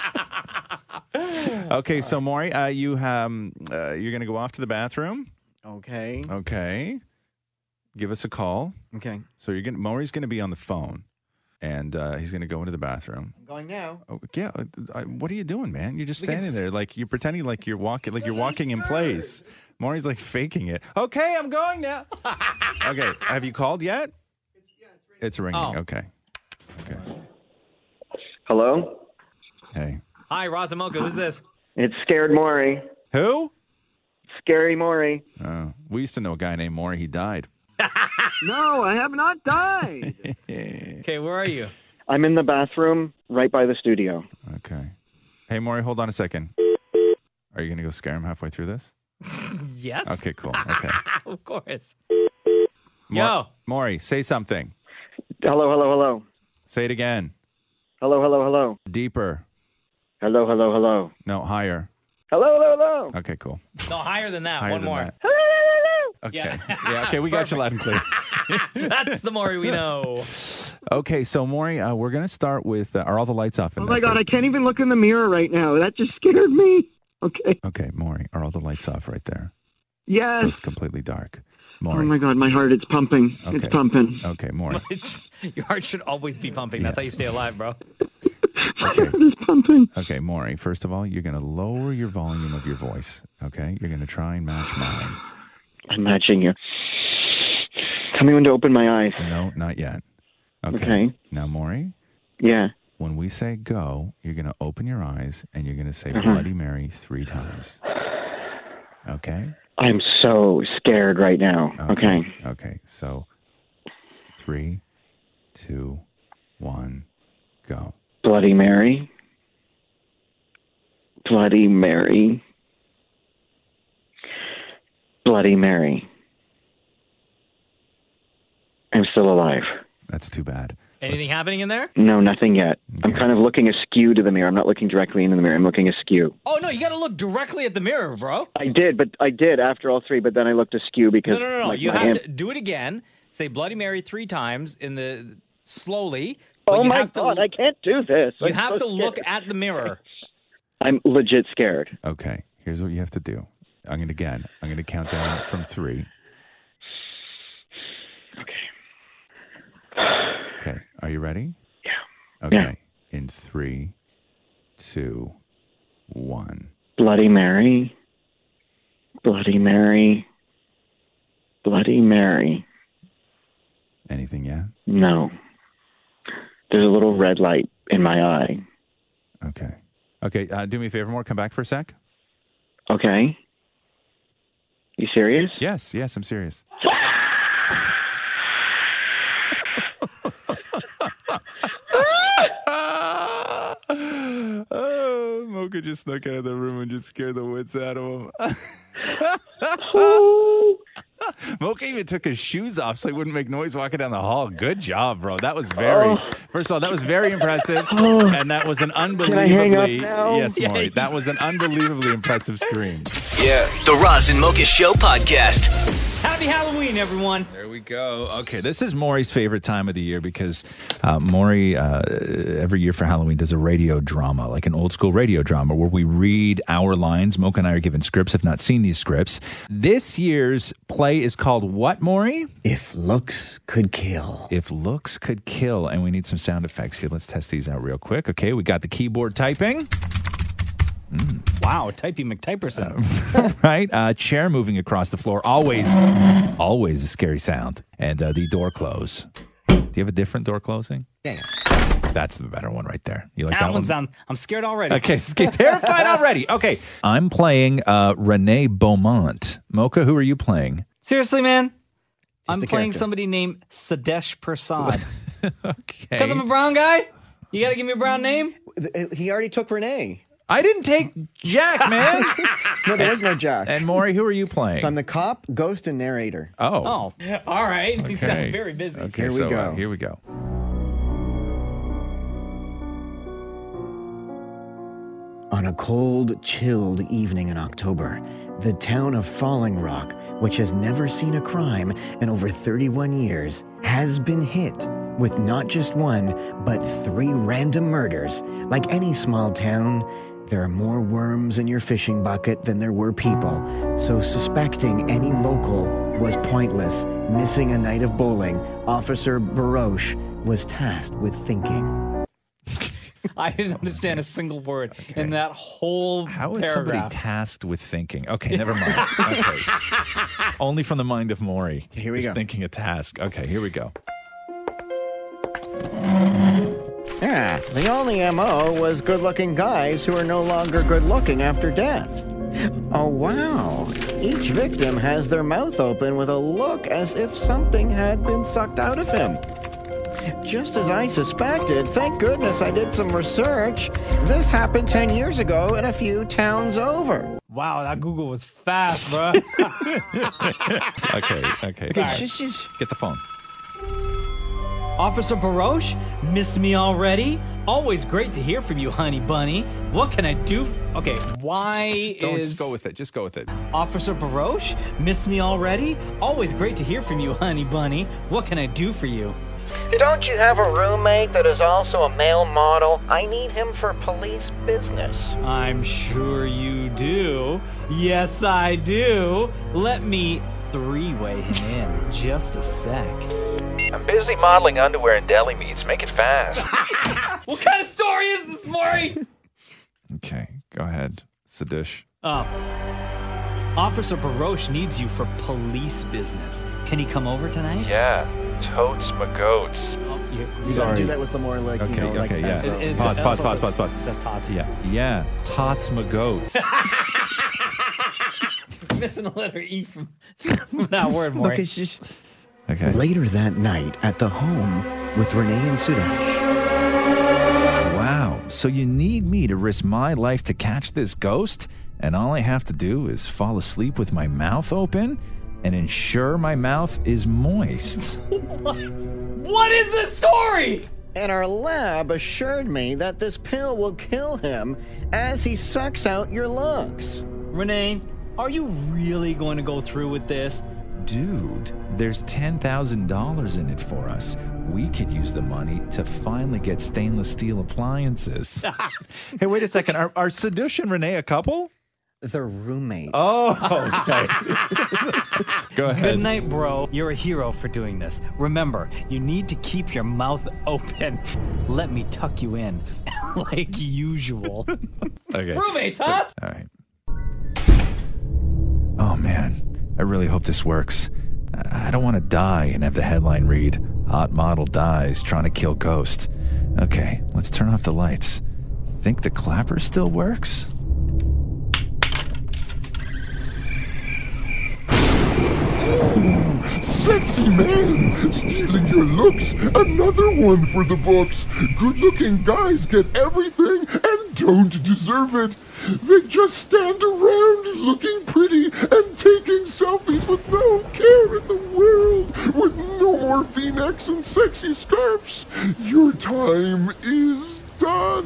Okay, so Maury, uh, you um, uh, you're going to go off to the bathroom. Okay. Okay. Give us a call. Okay. So you're going. Maury's going to be on the phone, and uh, he's going to go into the bathroom. I'm going now. Oh, yeah. uh, I, what are you doing, man? You're just We can standing s- there, like you're pretending like you're walking, like you're walking in place. Maury's like faking it. Okay, I'm going now. Okay, have you called yet? It's ringing. Oh. Okay. Okay. Hello? Hey. Hi, Razamoka. Who's this? It's Scared Maury. Who? Scary Maury. Oh, we used to know a guy named Maury. He died. No, I have not died. Okay, where are you? I'm in the bathroom right by the studio. Okay. Hey, Maury, hold on a second. Are you going to go scare him halfway through this? Yes. Okay, cool. Okay. Of course. Mau- Yo. Maury, say something. Hello, hello, hello. Say it again. Hello, hello, hello. Deeper. Hello, hello, hello. No, higher. Hello, hello, hello. Okay, cool. No, higher than that. Higher One than more. that. Hello, hello, hello. Okay. Yeah. Yeah, okay, we got you loud and clear. That's the Maury we know. Okay, so Maury, uh, we're going to start with, uh, are all the lights off in Oh there my God, I first? can't even look in the mirror right now. That just scared me. Okay. Okay, Maury, are all the lights off right there? Yes. So it's completely dark. Oh Maury. my God, my heart, it's pumping. Okay. It's pumping. Okay, Maury. Your heart should always be pumping. That's how you stay alive, bro. Okay. It's pumping. Okay, Maury, first of all, you're going to lower your volume of your voice, okay? You're going to try and match mine. I'm matching you. Tell me when to open my eyes. No, not yet. Okay. Okay. Now, Maury, Yeah. when we say go, you're going to open your eyes and you're going to say Uh-huh. Bloody Mary three times. Okay? I'm so scared right now. Okay. Okay, so three, two, one, go. Bloody Mary. Bloody Mary. Bloody Mary. I'm still alive. That's too bad. Anything happening in there? No, nothing yet. I'm kind of looking askew to the mirror. I'm not looking directly into the mirror. I'm looking askew. Oh, no, you got to look directly at the mirror, bro. I did, but I did after all three, but then I looked askew because... No, no, no, no. like, You my have hand- to do it again. Say Bloody Mary three times in the slowly. but Oh you my have to- God, I can't do this. You I'm have so to look scared. at the mirror. I'm legit scared. Okay, here's what you have to do. I'm going to, again, I'm going to count down from three. Okay, are you ready? Yeah. Okay, Yeah. in three, two, one. Bloody Mary. Bloody Mary. Bloody Mary. Anything yet? No. There's a little red light in my eye. Okay. Okay, uh, do me a favor, more. Come back for a sec. Okay. You serious? Yes, yes, I'm serious. Oh, Mocha just snuck out of the room and just scared the wits out of him. Mocha even took his shoes off so he wouldn't make noise walking down the hall. Good job, bro. That was very, Oh. first of all, that was very impressive. And that was an I hang up unbelievably, now? yes, Maury, that was an unbelievably impressive scream. Yeah. The Roz and Mocha Show podcast. Happy Happy Halloween, everyone. There we go. Okay, this is Maury's favorite time of the year because uh, Maury, uh, every year for Halloween, does a radio drama, like an old school radio drama where we read our lines. Mocha and I are given scripts. I've not seen these scripts. This year's play is called what, Maury? If Looks Could Kill. If Looks Could Kill. And we need some sound effects here. Let's test these out real quick. Okay, we got the keyboard typing. Mm. Wow, typing McTyperson. Uh, right? Uh, chair moving across the floor. Always, always a scary sound. And uh, the door close. Do you have a different door closing? Yeah. That's the better one right there. You like that, that one? one? Sound, I'm scared already. Okay, get terrified already. Okay, I'm playing uh, Renee Beaumont. Mocha, who are you playing? Seriously, man? I'm a playing character. somebody named Sadesh Prasad. Okay. Because I'm a brown guy? You got to give me a brown name? He already took Renee. I didn't take Jack, man. No, there is no Jack. And Maury, who are you playing? So I'm the cop, ghost, and narrator. Oh. Oh, all right. You Okay. sound very busy. Okay, Here we so, go. uh, here we go. On a cold, chilled evening in October, the town of Falling Rock, which has never seen a crime in over thirty-one years, has been hit with not just one, but three random murders. Like any small town, there are more worms in your fishing bucket than there were people, so suspecting any local was pointless. Missing a night of bowling, Officer Baroche was tasked with thinking. I didn't understand a single word in that whole How is paragraph. somebody tasked with thinking? Okay, never mind. Okay. Only from the mind of Maury. Here we is go. Thinking a task. Okay, here we go. Yeah, the only M O was good-looking guys who are no longer good-looking after death. Oh, wow. Each victim has their mouth open with a look as if something had been sucked out of him. Just as I suspected, thank goodness I did some research. This happened ten years ago in a few towns over. Wow, that Google was fast, bro. Okay, okay. Okay, all right. shush, shush. Get the phone. Officer Baroche, miss me already? Always great to hear from you, honey bunny. What can I do? F- okay, why Don't is... just go with it. Just go with it. Officer Baroche, miss me already? Always great to hear from you, honey bunny. What can I do for you? Don't you have a roommate that is also a male model? I need him for police business. I'm sure you do. Yes, I do. Let me three-way him in just a sec. I'm busy modeling underwear and deli meats. Make it fast. What kind of story is this, Maury? Okay, go ahead. Sadish. Oh. Officer Baroche needs you for police business. Can he come over tonight? Yeah, totes my goats. Oh, you, You gotta do that with the more like, Okay, you know, like okay, yeah. as a- It- it's- Pause, it pause, also pause, says- pause, pause. It says tots. Yeah, yeah. Tots my goats. Missing a letter E from, from that word, Maury. Look, it's just... Okay. Later that night at the home with Renee and Sudesh. Wow. So you need me to risk my life to catch this ghost? And all I have to do is fall asleep with my mouth open and ensure my mouth is moist. What? What is this story? And our lab assured me that this pill will kill him as he sucks out your lungs. Renee, are you really going to go through with this? Dude, there's ten thousand dollars in it for us. We could use the money to finally get stainless steel appliances. Hey, wait a second. Are, are Sadush and Renee a couple? They're roommates. Oh, okay. Go ahead. Good night, bro. You're a hero for doing this. Remember, you need to keep your mouth open. Let me tuck you in like usual. Okay. Roommates, huh? All right. Oh, man. I really hope this works. I I don't want to die and have the headline read, Hot Model Dies Trying to Kill Ghost. Okay, let's turn off the lights. Think the clapper still works? Sexy man, stealing your looks. Another one for the books. Good-looking guys get everything and don't deserve it. They just stand around looking pretty and taking selfies with no care in the world. With no more V-necks and sexy scarves. Your time is done.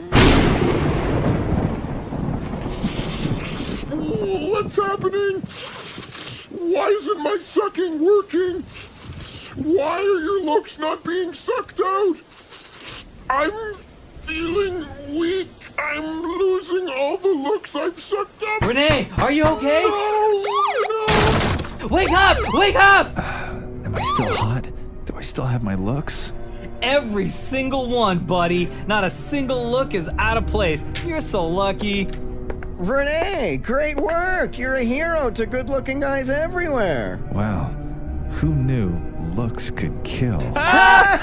What's happening? Why isn't my sucking working? Why are your looks not being sucked out? I'm feeling weak. I'm losing all the looks I've sucked up. Renee, are you okay? No, no. Wake up! Wake up! Am I still hot? Do I still have my looks? Every single one, buddy. Not a single look is out of place. You're so lucky. Renee, great work. You're a hero to good-looking guys everywhere. Wow. Who knew looks could kill? Ah,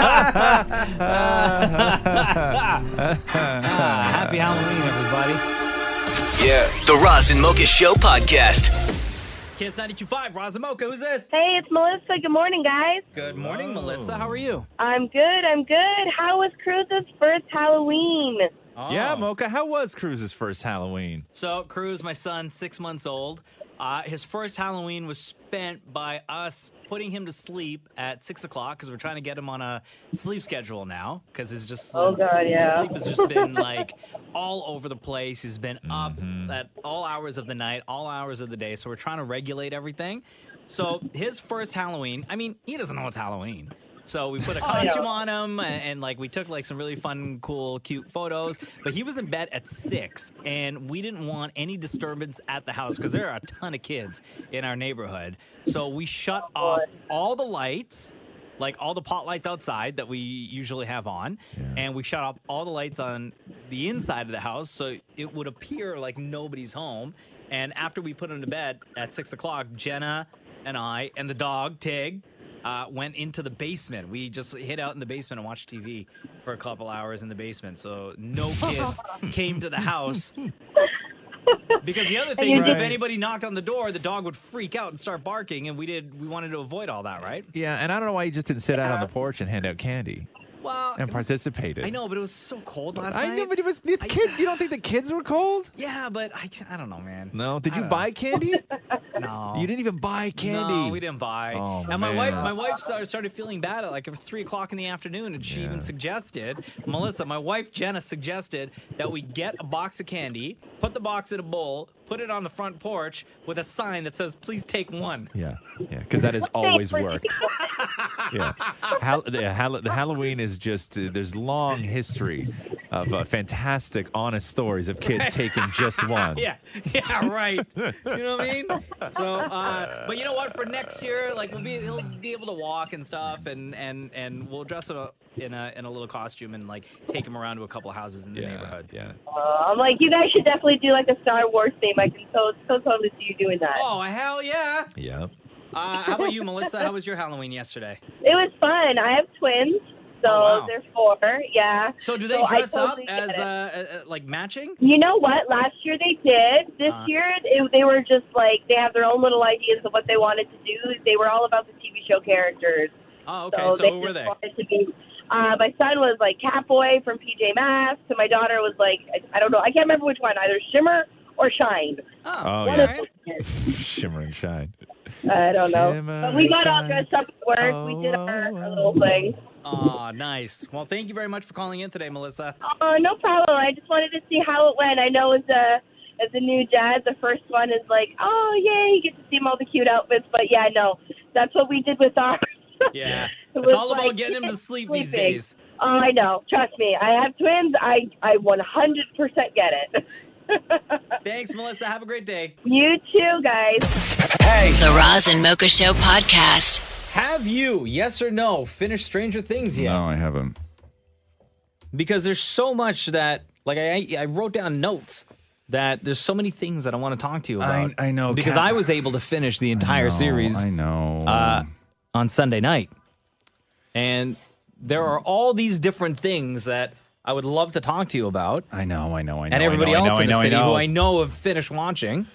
happy Halloween, everybody. Yeah. The Roz and Mocha Show podcast. Kiss ninety-two point five, Roz and Mocha. Who's this? Hey, it's Melissa. Good morning, guys. Good morning, Melissa. How are you? I'm good. I'm good. How was Cruz's first Halloween? Oh. Yeah, Mocha, how was Cruz's first Halloween? So, Cruz, my son, six months old, uh, his first Halloween was spent by us putting him to sleep at six o'clock because we're trying to get him on a sleep schedule now because his just Oh, his, God, his yeah. sleep has just been like all over the place. He's been up Mm-hmm. at all hours of the night, all hours of the day. So we're trying to regulate everything. So his first Halloween, I mean, he doesn't know it's Halloween. So we put a costume on him, and, and like we took like some really fun, cool, cute photos. But he was in bed at six, and we didn't want any disturbance at the house because there are a ton of kids in our neighborhood. So we shut off all the lights, like all the pot lights outside that we usually have on, and we shut off all the lights on the inside of the house, so it would appear like nobody's home. And after we put him to bed at six o'clock, Jenna and I and the dog Tig. Uh, went into the basement. We just hid out in the basement and watched T V for a couple hours in the basement. So no kids came to the house. Because the other thing is, if anybody knocked on the door, the dog would freak out and start barking, and we did. We wanted to avoid all that, right? Yeah, and I don't know why you just didn't sit out on the porch and hand out candy. Well, and it was- participated. I know, but it was so cold last I night. know, but it was the kids. You don't think the kids were cold? Yeah, but I, I don't know, man. No. Did I you don't buy know. candy? No. You didn't even buy candy. No, we didn't buy. Oh, and my man. wife, my wife started, started feeling bad at like three o'clock in the afternoon, and she even suggested, Melissa, my wife Jenna suggested that we get a box of candy, put the box in a bowl, put it on the front porch with a sign that says, "Please take one." Yeah, yeah, because that has always worked. Yeah, Hall- the, Hall- the Halloween is just uh, there's long history of uh, fantastic, honest stories of kids taking just one. Yeah, yeah, right. You know what I mean? So, uh, but you know what? For next year, like we'll be, he'll be able to walk and stuff, and and and we'll dress him up in a in a little costume and like take him around to a couple houses in the neighborhood. Yeah. Uh, I'm like, you guys should definitely do like a Star Wars theme. I can so so totally see you doing that. Oh hell yeah! Yeah. Uh, how about you, Melissa? How was your Halloween yesterday? It was fun. I have twins, so Oh, wow. they're four. Yeah. So do they So I dress up totally get as it. uh, uh, uh, like matching? You know what? Last year they did. This Uh. year it, they were just like they have their own little ideas of what they wanted to do. They were all about the T V show characters. Oh, okay. So, So, they who were just they? wanted to be. Uh, my son was like Catboy from P J Masks, and my daughter was like I, I don't know. I can't remember which one. Either Shimmer or Shine. Oh, One yeah. of those. Shimmer and shine. I don't know. Shimmer But we got all and dressed up at work. Oh, we did our, our little thing. Oh, nice. Well, thank you very much for calling in today, Melissa. Oh, no problem. I just wanted to see how it went. I know as a as a new dad, the first one is like, oh, yay, you get to see 'em all the cute outfits. But, yeah, no, that's what we did with ours. Yeah. It It's was all about like, getting him to yes, sleep these sleeping. days. Oh, I know. Trust me. I have twins. I, I one hundred percent get it. Thanks, Melissa. Have a great day. You too, guys. Hey. The Roz and Mocha Show podcast. Have you, yes or no, finished Stranger Things yet? No, I haven't. Because there's so much that, like, I, I wrote down notes that there's so many things that I want to talk to you about. I, I know. Because Cat- I was able to finish the entire I know, series I know. uh, on Sunday night. And there are all these different things that I would love to talk to you about. I know, I know, I know. and everybody I know, else I in know, the I city know, who I I know have finished watching.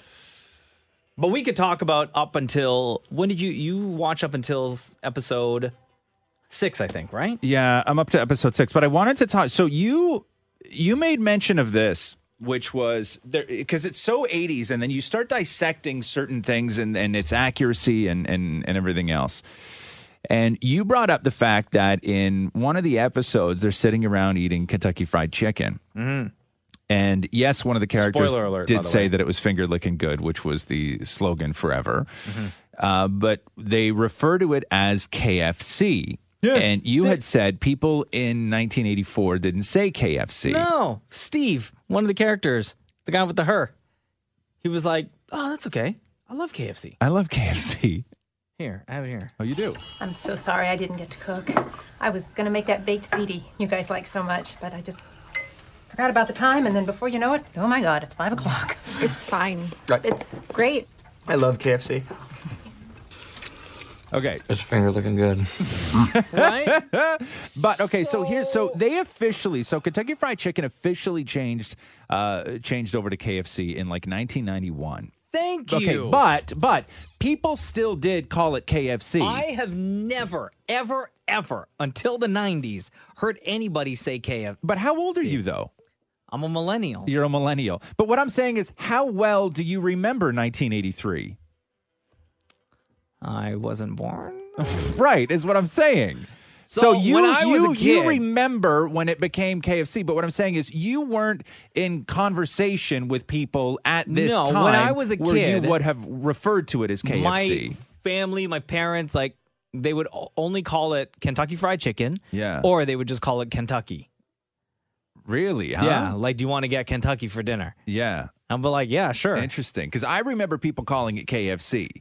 But we could talk about up until, when did you, you watch up until episode six, I think, right? Yeah, I'm up to episode six, but I wanted to talk. So you you made mention of this, which was there because it's so eighties, and then you start dissecting certain things and, and its accuracy and, and and everything else. And you brought up the fact that in one of the episodes, they're sitting around eating Kentucky Fried Chicken. Mm-hmm. And yes, one of the characters Spoiler alert, by did the say way. that it was finger licking good, which was the slogan forever. Mm-hmm. Uh, but they refer to it as K F C. Yeah. And you had said people in nineteen eighty-four didn't say K F C. No, Steve, one of the characters, the guy with the her. He was like, "Oh, that's okay. I love K F C." I love K F C. Here, I have it here. Oh, you do? I'm so sorry I didn't get to cook. I was going to make that baked ziti you guys like so much, but I just forgot about the time, and then before you know it, oh my God, it's five o'clock. It's fine. Right. It's great. I love K F C. Okay. This finger looking good. Right? But okay, so here's so they officially so Kentucky Fried Chicken officially changed uh changed over to K F C in like nineteen ninety-one. Thank Okay, you. but but people still did call it K F C. I have never, ever, ever until the nineties heard anybody say K F C. But how old are you though? I'm a millennial. You're a millennial. But what I'm saying is, how well do you remember nineteen eighty-three? I wasn't born. Right, is what I'm saying. So, So you when I was you a you kid- remember when it became K F C, but what I'm saying is you weren't in conversation with people at this No, time when I was a where kid, you would have referred to it as K F C. My family, my parents, like they would o- only call it Kentucky Fried Chicken. Yeah. Or they would just call it Kentucky. Really? Huh? Yeah. Like, do you want to get Kentucky for dinner? Yeah. I'm like, yeah, sure. Interesting. Because I remember people calling it K F C.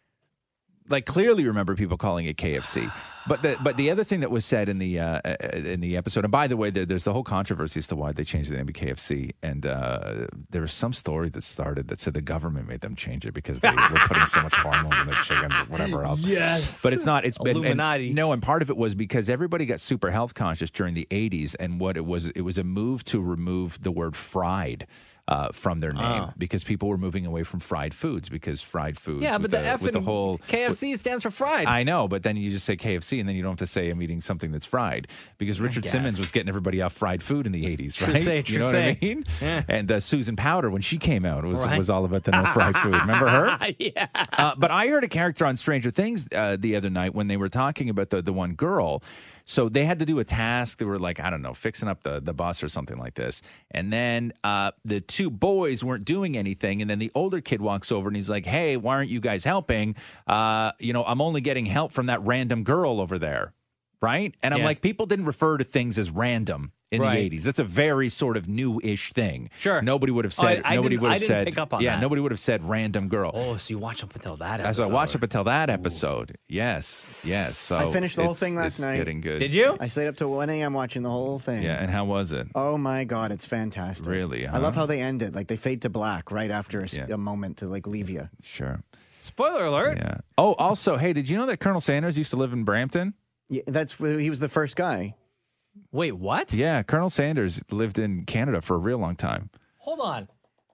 Like, clearly remember people calling it K F C. But the but the other thing that was said in the uh, in the episode, and by the way, there, there's the whole controversy as to why they changed the name to K F C. And uh, there was some story that started that said the government made them change it because they were putting so much hormones in their chicken or whatever else. Yes. But it's not. It's and- and- Illuminati. no, and part of it was because everybody got super health conscious during the eighties, and what it was, it was a move to remove the word fried. Uh, from their name Oh. because people were moving away from fried foods because fried foods Yeah, with but the, F with the in whole K F C stands for fried. I know, but then you just say K F C and then you don't have to say I'm eating something that's fried because Richard guess. Simmons was getting everybody off fried food in the eighties, True right? say, you true know say. what I mean? Yeah. And uh, Susan Powder, when she came out, was Right. was all about the no fried food. Remember her? Yeah. Uh, but I heard a character on Stranger Things uh, the other night when they were talking about the, the one girl. So they had to do a task. They were like, I don't know, fixing up the, the bus or something like this. And then uh, the two boys weren't doing anything. And then the older kid walks over and he's like, hey, why aren't you guys helping? Uh, you know, I'm only getting help from that random girl over there. Right? And I'm Yeah. like, people didn't refer to things as random in Right. the eighties. That's a very sort of new-ish thing. Sure. Nobody would have Oh, said, I- I nobody didn't- would I have didn't said, pick up on yeah, that. nobody would have said random girl. Oh, so you watch up until that As episode. I watched up until that episode. Yes. Yes. So I finished the whole it's- thing last it's night. Getting good. Did you? I stayed up till one a.m. watching the whole thing. Yeah. And how was it? Oh my God, it's fantastic. Really, I love huh? how they end it. Like they fade to black right after a, s- Yeah. a moment to like leave you. Sure. Spoiler alert. Yeah. Oh, also, hey, did you know that Colonel Sanders used to live in Brampton? Yeah, that's he was the first guy. Wait, what? Yeah, Colonel Sanders lived in Canada for a real long time. Hold on.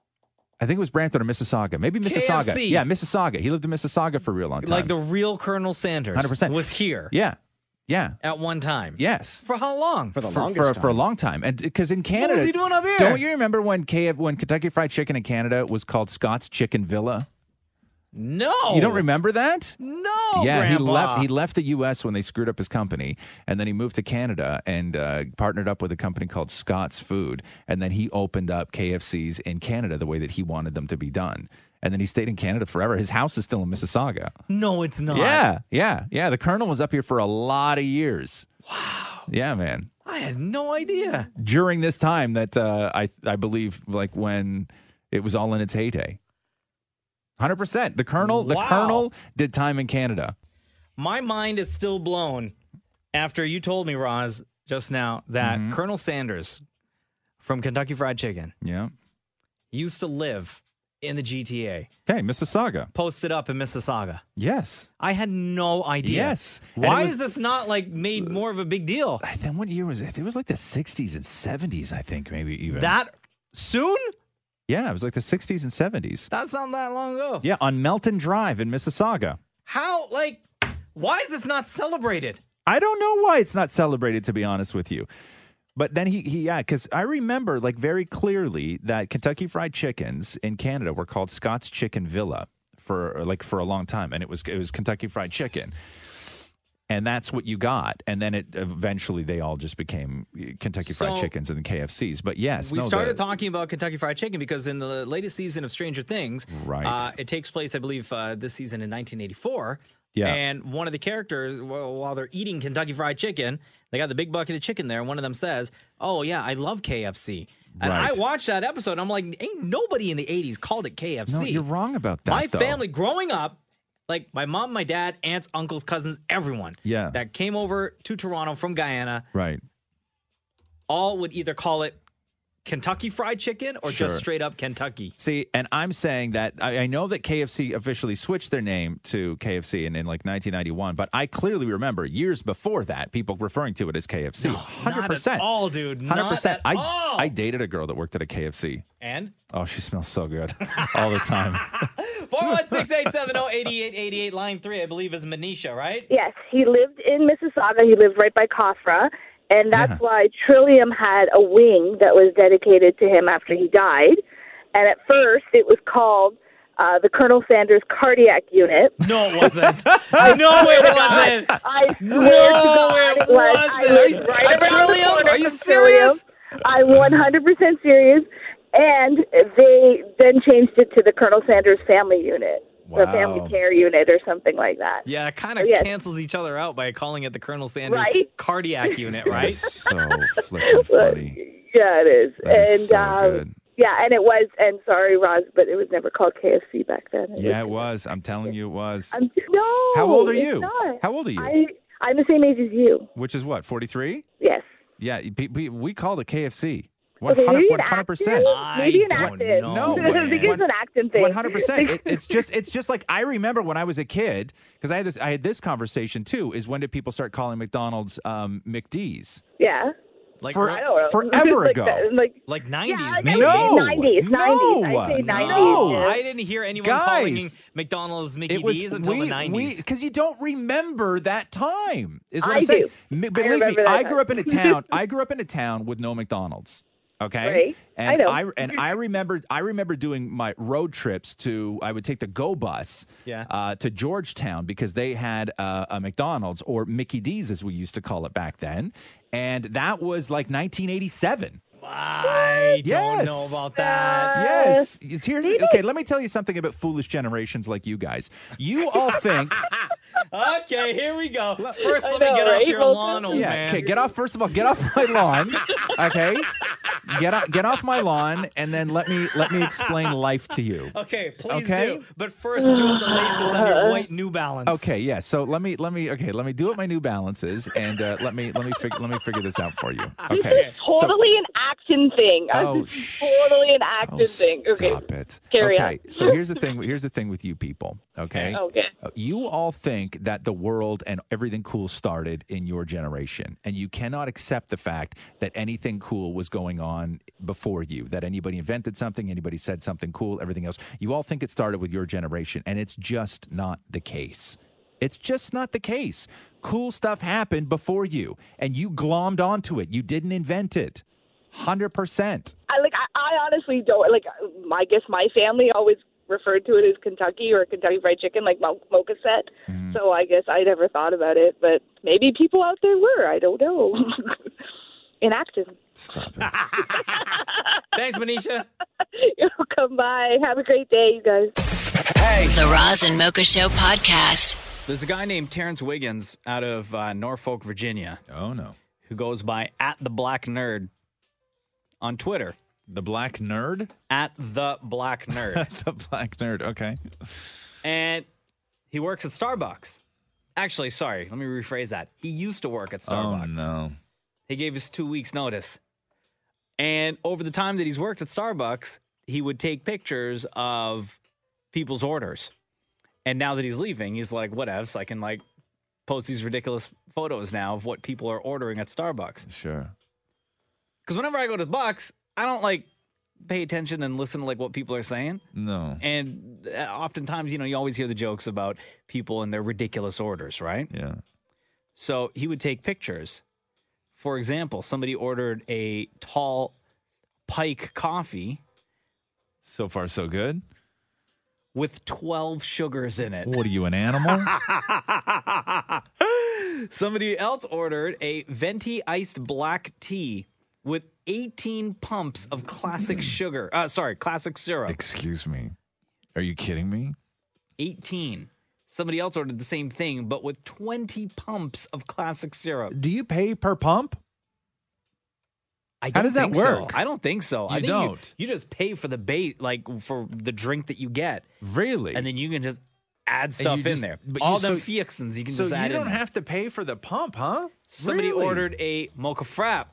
I think it was Brampton or Mississauga. Maybe K F Mississauga. C. Yeah, Mississauga. He lived in Mississauga for a real long time. Like the real Colonel Sanders one hundred percent. was here Yeah. Yeah. at one time. Yes. For how long? For the For, longest for, time. for a long time. And because in Canada. was he doing up here? Don't you remember when K F, when Kentucky Fried Chicken in Canada was called Scott's Chicken Villa? No. You don't remember that? No, yeah, he Grandpa. left. He left the U S when they screwed up his company, and then he moved to Canada and uh, partnered up with a company called Scott's Food, and then he opened up K F Cs in Canada the way that he wanted them to be done. And then he stayed in Canada forever. His house is still in Mississauga. No, it's not. Yeah, yeah, yeah. The Colonel was up here for a lot of years. Wow. Yeah, man. I had no idea. During this time that uh, I I believe like when it was all in its heyday. one hundred percent. The Colonel, the Wow. Colonel did time in Canada. My mind is still blown after you told me, Roz, just now that Mhm. Colonel Sanders from Kentucky Fried Chicken Yeah. used to live in the G T A, Hey, Mississauga. posted up in Mississauga. Yes. I had no idea. Yes. And Why it was- is this not like made more of a big deal? Then what year was it? It was like the sixties and seventies, I think, maybe even. That soon? Yeah, it was like the sixties and seventies. That's not that long ago. Yeah, on Melton Drive in Mississauga. How, like, why is this not celebrated? I don't know why it's not celebrated, to be honest with you. But then he, he yeah, because I remember like very clearly that Kentucky Fried Chickens in Canada were called Scott's Chicken Villa for like for a long time, and it was it was Kentucky Fried Chicken. And that's what you got. And then it eventually they all just became Kentucky Fried So- Chickens and the K F Cs. But yes, We no, started the, talking about Kentucky Fried Chicken because in the latest season of Stranger Things, Right. uh, it takes place, I believe, uh, this season in nineteen eighty-four. Yeah. And one of the characters, well, while they're eating Kentucky Fried Chicken, they got the big bucket of chicken there. And one of them says, "Oh, yeah, I love K F C." And Right. I watched that episode. And I'm like, ain't nobody in the eighties called it K F C. No, you're wrong about that, My though. family growing up, like my mom, my dad, aunts, uncles, cousins, everyone Yeah. that came over to Toronto from Guyana, right. all would either call it Kentucky Fried Chicken or Sure. just straight up Kentucky. See, and I'm saying that I, I know that K F C officially switched their name to K F C in, in like nineteen ninety-one, but I clearly remember years before that people referring to it as K F C. one hundred percent. Not at all, dude. one hundred percent. Not at I, all. I dated a girl that worked at a K F C. And? Oh, she smells so good all the time. four one six, eight seven zero, eight eight eight eight, line three, I believe, is Manisha, right? Yes, he lived in Mississauga. He lived right by Kafra. And that's Yeah. why Trillium had a wing that was dedicated to him after he died. And at first, it was called uh, the Colonel Sanders Cardiac Unit. No, it wasn't. no, it wasn't. I swear No, to God, it it was. wasn't. I Are was you- right a around the Trillium? corner Are you from Trillium. serious? I'm one hundred percent serious. And they then changed it to the Colonel Sanders Family Unit. The Wow. Family Care Unit or something like that. Yeah, it kind of Yes. cancels each other out by calling it the Colonel Sanders Right? Cardiac Unit, That right? is so flippin' funny. Yeah, it is. That is and so um, good. yeah, and it was. And sorry, Roz, but it was never called K F C back then. It Yeah, was, it was. I'm telling you, it was. I'm, no. How old are it's you? not. How old are you? I, I'm the same age as you. Which is what, forty-three? Yes. Yeah, we, we, we called it K F C. Okay, maybe an one hundred percent. accent? Maybe an accent. No, I think it's an accent thing. One hundred percent. It, it's just, it's just like I remember when I was a kid because I had this, I had this conversation too. Is when did people start calling McDonald's um, McD's? Yeah. Like For- I don't know. forever Like ago. that, like Like nineties, yeah, like maybe. No. nineties, nineties. No. I say nineties. No, yeah. I didn't hear anyone Guys, calling McDonald's Mickey It was D's until we, the nineties. because you don't remember that time. Is what I I'm saying. do. M- I Believe me, remember that I grew up in a time. town. I grew up in a town with no McDonald's. Okay, Right. and I know. I and I remember I remember doing my road trips to. I would take the Go Bus, Yeah. uh, to Georgetown because they had uh, a McDonald's or Mickey D's as we used to call it back then, and that was like nineteen eighty-seven. I don't Yes. know about that. Yes. Here's okay. Let me tell you something about foolish generations like you guys. You all think. Okay, here we go. First, I let me know, get right? off your Well, lawn, old Yeah. man. Okay. Get off. First of all, get off my lawn. Okay. Get off. Get off my lawn, and then let me let me explain life to you. Okay, please Okay? do. But first, do the laces on your white New Balance. Okay. Yeah. So let me let me okay. Let me do what my New Balances, and uh, let me let me fig- let me figure this out for you. Okay. So- Totally an action thing. Oh, This is totally an action Oh, thing. Okay. Stop it. Carry okay, on. so here's the thing. Here's the thing with you people. Okay. Okay. Uh, You all think that the world and everything cool started in your generation, and you cannot accept the fact that anything cool was going on before you. That anybody invented something, anybody said something cool, everything else. You all think it started with your generation, and it's just not the case. It's just not the case. Cool stuff happened before you, and you glommed onto it. You didn't invent it. one hundred percent. I like. I, I honestly don't like. I guess my family always referred to it as Kentucky or Kentucky Fried Chicken, like Mo- Mocha said. Mm-hmm. So I guess I never thought about it, but maybe people out there were. I don't know. In action. Stop it. Thanks, Manisha. You're welcome. Bye. Have a great day, you guys. Hey. The Roz and Mocha Show podcast. There's a guy named Terrence Wiggins out of uh, Norfolk, Virginia. Oh, no. Who goes by at the Black Nerd on Twitter. The Black Nerd? At the Black Nerd. The Black Nerd, okay. And he works at Starbucks. Actually, sorry, let me rephrase that. He used to work at Starbucks. Oh, no. He gave us two weeks' notice. And over the time that he's worked at Starbucks, he would take pictures of people's orders. And now that he's leaving, he's like, whatevs, I can like post these ridiculous photos now of what people are ordering at Starbucks. Sure. Because whenever I go to Bucks, I don't like pay attention and listen to like what people are saying. No. And uh, oftentimes, you know, you always hear the jokes about people and their ridiculous orders, right? Yeah. So he would take pictures. For example, somebody ordered a tall Pike coffee. So far, so good. With twelve sugars in it. What are you, an animal? Somebody else ordered a venti iced black tea with eighteen pumps of classic sugar. Uh, sorry, classic syrup. Excuse me. Are you kidding me? eighteen. Somebody else ordered the same thing, but with twenty pumps of classic syrup. Do you pay per pump? I How don't does that think work? So. I don't think so. I You think don't. You, you just pay for the bait, like for the drink that you get. Really? And then you can just add And stuff you in just- there. but All you- them so- fixins you can So just add you in don't there. have to pay for the pump, huh? Somebody Really? ordered a mocha frap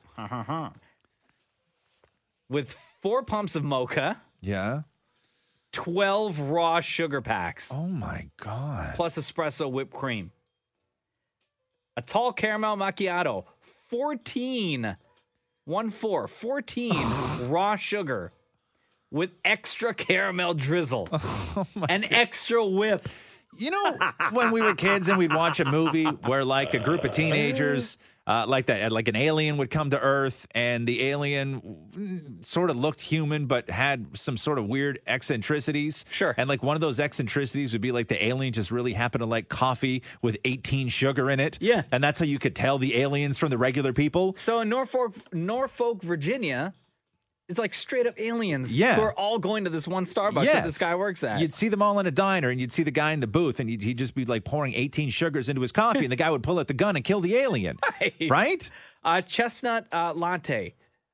with four pumps of mocha, Yeah. twelve raw sugar packs. Oh my God. Plus espresso whipped cream. A tall caramel macchiato, fourteen, one four, fourteen raw sugar with extra caramel drizzle and extra whip. You know, when we were kids and we'd watch a movie where like a group of teenagers, uh, like that, like an alien would come to Earth, and the alien sort of looked human but had some sort of weird eccentricities. Sure. And like one of those eccentricities would be like the alien just really happened to like coffee with eighteen sugar in it. Yeah. And that's how you could tell the aliens from the regular people. So in Norfolk, Norfolk, Virginia, it's like straight up aliens Yeah. who are all going to this one Starbucks that this guy works at. You'd see them all in a diner, and you'd see the guy in the booth, and he'd, he'd just be like pouring eighteen sugars into his coffee, and the guy would pull out the gun and kill the alien. Right. Right? Uh, chestnut uh, latte.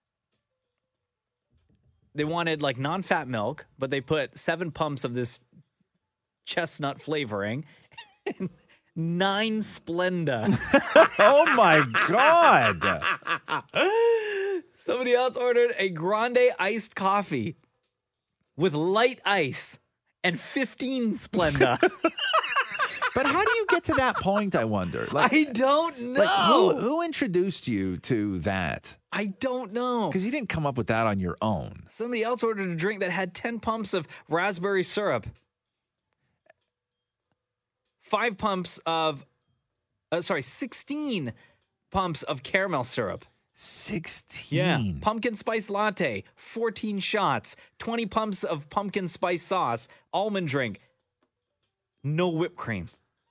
They wanted like non-fat milk, but they put seven pumps of this chestnut flavoring and nine Splenda. Oh my God. Somebody else ordered a grande iced coffee with light ice and fifteen Splenda. But how do you get to that point, I wonder? I don't know. Like, who, who introduced you to that? I don't know. Because you didn't come up with that on your own. Somebody else ordered a drink that had ten pumps of raspberry syrup, five pumps of, uh, sorry, sixteen pumps of caramel syrup. sixteen. Yeah. Pumpkin spice latte, fourteen shots, twenty pumps of pumpkin spice sauce, almond drink, no whipped cream.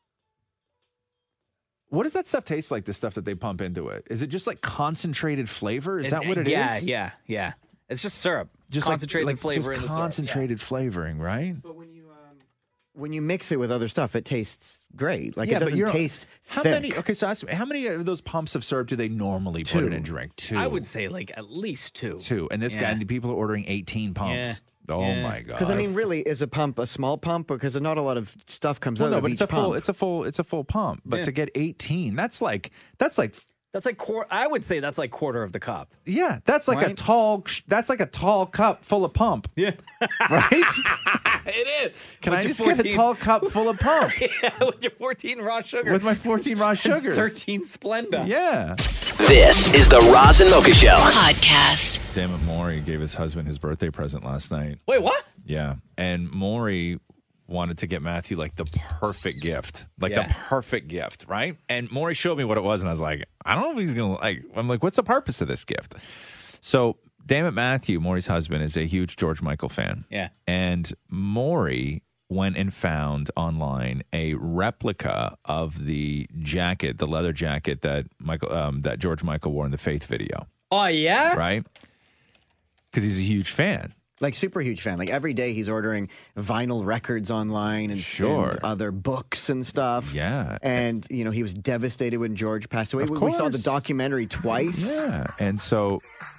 What does that stuff taste like, the stuff that they pump into it? Is it just like concentrated flavor? Is It- that what it is? yeah, Yeah, yeah, It's just syrup. Just concentrated like, like flavor just in the syrup. concentrated flavoring, right? When you mix it with other stuff, it tastes great. Like Yeah, it but doesn't you're- taste How thick. many? Okay, so ask me, how many of those pumps of syrup do they normally put Two. in a drink? Two. I would say like at least two. Two. And this Yeah. guy, and the people are ordering eighteen pumps. Yeah. Oh Yeah. my God. Because I mean, really, is a pump a small pump? Because not a lot of stuff comes Well, out no, of but each it's a pump. full. It's a full. It's a full pump. But Yeah. to get eighteen, that's like that's like That's like quar- I would say that's like quarter of the cup. yeah, that's like a Right? tall. That's like a tall cup full of pump. Yeah, right. it is. Can With I your just get a fourteen tall cup full of pump yeah, with your fourteen raw sugar. with my fourteen raw and sugars? thirteen Splenda. Yeah. This is the Roz and Mocha Show. Podcast. Dammit, Maury gave his husband his birthday present last night. Wait, what? Yeah, and Maury wanted to get Matthew like the perfect gift, like Yeah. the perfect gift, right? And Maury showed me what it was, and I was like, I don't know if he's gonna like. I'm like, what's the purpose of this gift? So, Dammit, Matthew, Maury's husband, is a huge George Michael fan. Yeah. And Maury went and found online a replica of the jacket, the leather jacket that Michael, um, that George Michael wore in the Faith video, Oh yeah. right? Because he's a huge fan. Like super huge fan. Like every day he's ordering vinyl records online and, Sure. and other books and stuff. Yeah. And you know he was devastated when George passed away. Of we, we saw the course. documentary twice. Yeah. And so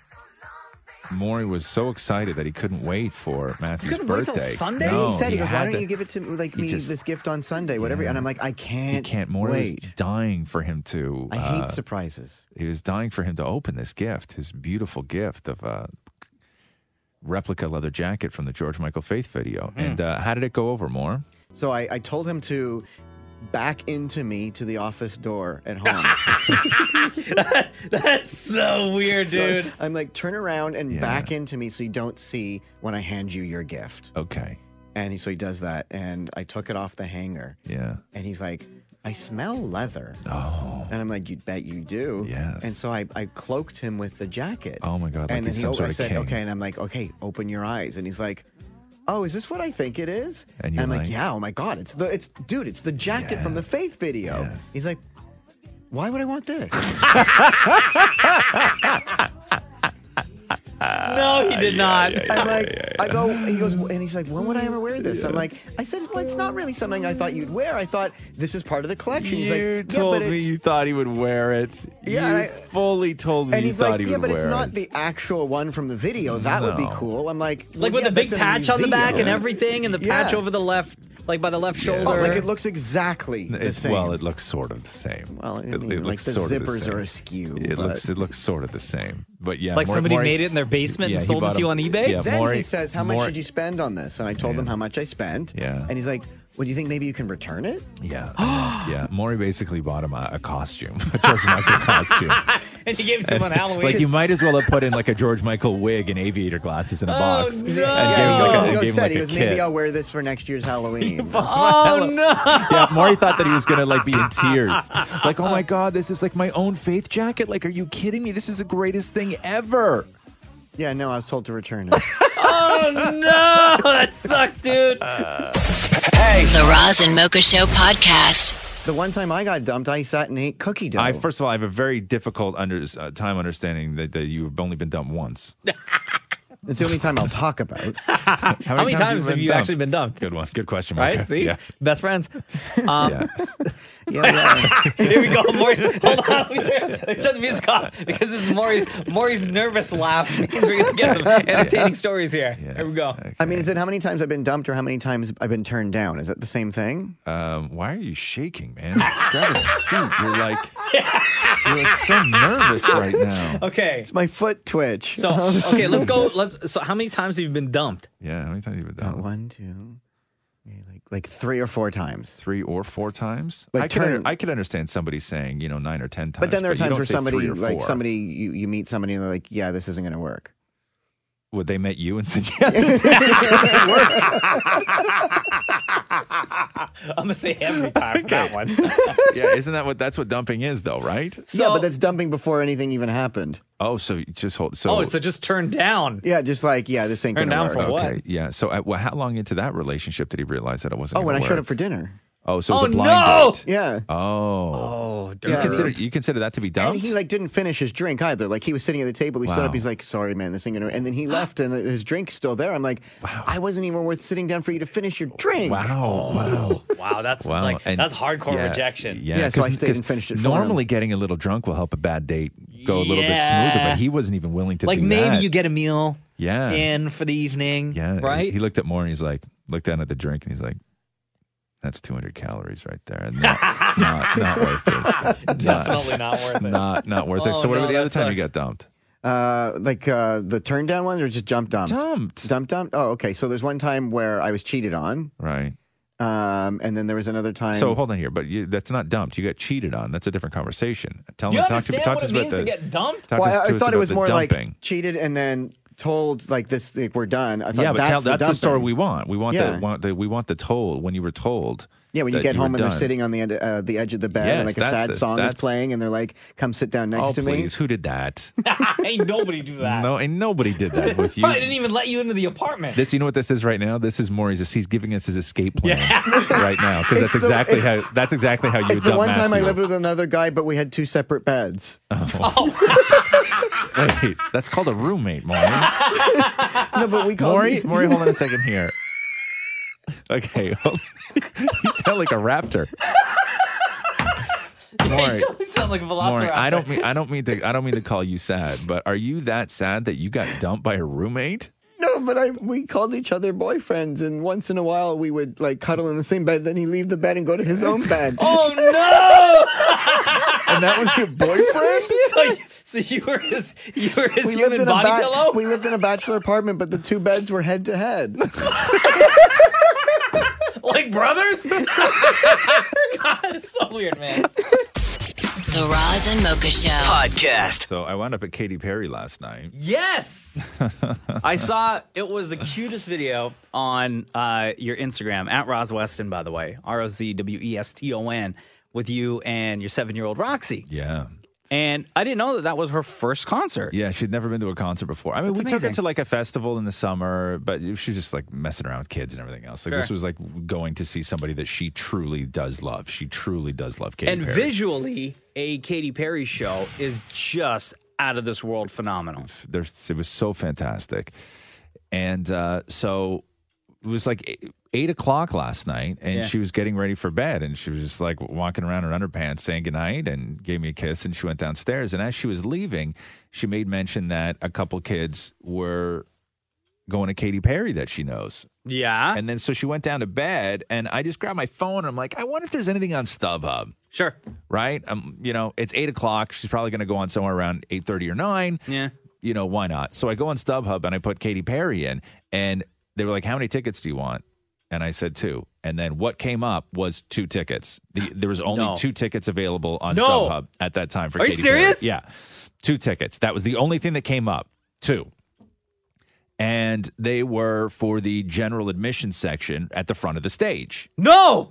Maury was so excited that he couldn't wait for Matthew's couldn't wait birthday. till Sunday? No, he said he goes, had "Why don't to- you give it to like he me just- this gift on Sunday, whatever?" Yeah. And I'm like, "I He can't, can't. Maury wait." was dying for him to. I hate uh, surprises. He was dying for him to open this gift, his beautiful gift of a replica leather jacket from the George Michael Faith video. Mm-hmm. And uh, how did it go over, More? So I, I told him to back into me to the office door at home. That's so weird, So dude. I'm like, turn around and Yeah. back into me so you don't see when I hand you your gift. Okay. And he, so he does that, and I took it off the hanger, Yeah. and he's like, I smell leather. Oh. And I'm like, you bet you do. Yes. And so I, I cloaked him with the jacket. Oh my God. Like and then he's he, some oh, sort I of said, king. okay. And I'm like, okay, open your eyes. And he's like, oh, is this what I think it is? And you're I'm like, like- yeah, oh my God. It's the, it's, dude, it's the jacket from the Yes. Faith video. Yes. He's like, Why would I want this? No, he did not. I'm like, I go, he goes, and he's like, when would I ever wear this? I'm like, I said, well, it's not really something I thought you'd wear. I thought this is part of the collection. He's like, You yeah, told but me it's... you thought he would wear it. Yeah, you and I- fully told me And you he's thought like, he yeah, would but wear it's not it. the actual one from the video. That would be No. cool. I'm like, Like well, with yeah, the big that's in a patch on the back and museum. everything, and the Yeah. patch over the left, like by the left shoulder. Oh, like it looks exactly the It's, same. well, it looks sort of the same. Well, I It- mean, it like looks the sort of zippers same. are askew. It but- looks it looks sort of the same. But yeah, Like Maury- somebody Maury- made it in their basement yeah, and he sold it bought to you him- on eBay? Yeah, Then Maury, he says, how much Maury- did you spend on this? And I told him how much I spent. Yeah. And he's like, well, do you think maybe you can return it? Yeah, I know. yeah. Maury basically bought him a, a costume, a George Michael costume. And he gave it to him on Halloween. Like you might as well have put in like a George Michael wig and aviator glasses in a Oh, box. no. And Yeah, gave him like a, he and goes, gave him said, like he a goes, kit. maybe I'll wear this for next year's Halloween. Oh, no. Yeah, Maury thought that he was gonna like be in tears. Like, oh my god, this is like my own Faith jacket. Like, are you kidding me? This is the greatest thing ever. Yeah, no, I was told to return it. Oh, no. That sucks, dude. The Roz and Mocha Show podcast. The one time I got dumped, I sat and ate cookie dough. I first of all, I have a very difficult under, uh, time understanding that, that you've only been dumped once. It's the only time I'll talk about. How How many times have you dumped? actually been dumped? Good one. Good question. Right? Micah. See? Yeah. Best friends. Um, Yeah. Yeah, yeah. Here we go. Maury, hold on. Let me turn, let me turn the music off because this is Maury, Maury's nervous laugh means we're going to get some entertaining stories here. Here we go. I mean, is it how many times I've been dumped or how many times I've been turned down? Is it the same thing? Um, why are you shaking, man? Grab a seat. You're like, you're like so nervous right now. Okay. It's my foot twitch. So, okay, let's go. Let's. So, how many times have you been dumped? Yeah, how many times have you been Uh, dumped? one, two, yeah, like like three or four times. Three or four times? Like I, could, turn- I could understand somebody saying, you know, nine or ten times. But then there are you times don't where say somebody, three or like four. somebody, you, you meet somebody and they're like, yeah, this isn't going to work. Would they met you and said, yeah, this is gonna work? I'm gonna say every time for that one. Yeah, isn't that what that's what dumping is, though, right? yeah, but that's dumping before anything even happened. Oh, so you just hold. So oh, so just turn down. Yeah, just like, yeah, this ain't Turn going to down work. for what? okay, yeah. So, uh, well, how long into that relationship did he realize that it wasn't? Oh, when I gonna showed work? up for dinner. Oh, so it was Oh, a blind no! date. Yeah. Oh, Oh, you dirty. consider you consider that to be And dumped? he like didn't finish his drink either. Like he was sitting at the table, he stood Wow. up, he's like, "Sorry, man, this ain't gonna." And then he left, and his drink's still there. I'm like, "I wasn't even worth sitting down for you to finish your drink." Wow, wow. Wow, that's Wow, like and- that's hardcore yeah, rejection. Yeah, Yeah, so I 'cause- stayed 'cause and finished it for Normally, him. getting a little drunk will help a bad date go a little bit Yeah. smoother, but he wasn't even willing to Like do maybe that. you get a meal yeah, in for the evening. yeah. Right? He looked at more and he's like, looked down at the drink and he's like, "That's two hundred calories right there. Not, not, not worth it. Definitely not worth it. Not, not worth it." Oh, So, what no, about the other that time you sucks. got dumped? Uh, like uh, the turn down ones, or just jump dumped? Dumped. Dump dumped. Oh, okay. So there's one time where I was cheated on, Right. um, and then there was another time. So hold on here, but you, that's not dumped. You got cheated on. That's a different conversation. Tell You me, talk to, understand talk what to us it about means the. to get dumped? talk well, to us- I, to I us thought it about was the more dumping. like cheated and then told like this, like, we're done. I thought Yeah, but that's, tell, the, that's the dumping. story we want. We want Yeah. the, want the we want the told when you were told. Yeah, when you that get were home and they're done. sitting on the end, uh, the edge of the bed, Yes, and like a that's sad the- song is that's- playing, and they're like, "Come sit down next Oh to please, me." who did that? Ain't nobody do that. No, and nobody did that with you. Probably didn't even let you into the apartment. This, you know what this is right now? This is Maury's. He's giving us his escape plan right now because that's It's the- exactly it's- how that's exactly how you. It's the dump one time I Matthew. lived with another guy, but we had two separate beds. Wait, that's called a roommate, Maury. No, but we called Maury, it- Maury, hold on a second here. Okay, hold on. You sound like a raptor. Maury, You totally sound like a velociraptor. Maury, I don't mean I don't mean to I don't mean to call you sad, but are you that sad that you got dumped by a roommate? No, but I we called each other boyfriends, and once in a while we would like cuddle in the same bed. Then he'd leave the bed and go to his own bed. Oh no! And that was your boyfriend? so, so you were his you were his we human lived in a body ba- pillow? We lived in a bachelor apartment, but the two beds were head to head. Like brothers? God, it's so weird, man. The Roz and Mocha Show podcast. So I wound up at Katy Perry last night. Yes, I saw it was the cutest video on uh, your Instagram at Roz Weston, by the way, R O Z W E S T O N, with you and your seven-year-old Roxy. Yeah. And I didn't know that that was her first concert. Yeah, she'd never been to a concert before. I mean, That's we amazing. took her to like a festival in the summer, but she was just like messing around with kids and everything else. Like Sure. this was like going to see somebody that she truly does love. She truly does love Katy And Perry. visually, a Katy Perry show is just out of this world phenomenal. There's, it was so fantastic. And uh, so it was like eight, eight o'clock last night, and Yeah. she was getting ready for bed, and she was just like walking around in her underpants saying goodnight and gave me a kiss, and she went downstairs. And as she was leaving, she made mention that a couple kids were going to Katy Perry that she knows. Yeah. And then so she went down to bed, and I just grabbed my phone, and I'm like, I wonder if there's anything on StubHub. Sure. Right? Um, you know, it's eight o'clock. She's probably going to go on somewhere around eight thirty or nine. Yeah. You know, why not? So I go on StubHub, and I put Katy Perry in, and they were like, how many tickets do you want? And I said two. And then what came up was two tickets. The, there was only No. two tickets available on No. StubHub at that time for Are you Katy serious? Perry. Yeah. Two tickets. That was the only thing that came up. Two. And they were for the general admission section at the front of the stage. No!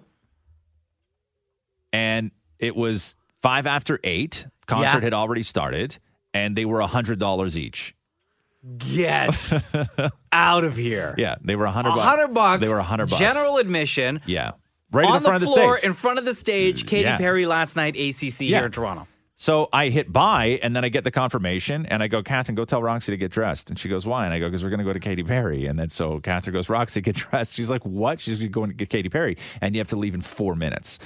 And it was five after eight. Concert Yeah. had already started, and they were one hundred dollars each. Get out of here. Yeah, they were one hundred A bucks. hundred bucks. They were one hundred bucks. General admission. Yeah. Right on in the front the of the floor, stage. in front of the stage, Katy Yeah. Perry last night, A C C Yeah. here in Toronto. So I hit buy, and then I get the confirmation, and I go, Catherine, go tell Roxy to get dressed. And she goes, why? And I go, because we're going to go to Katy Perry. And then so Catherine goes, Roxy, get dressed. She's like, what? She's going to get Katy Perry. And you have to leave in four minutes.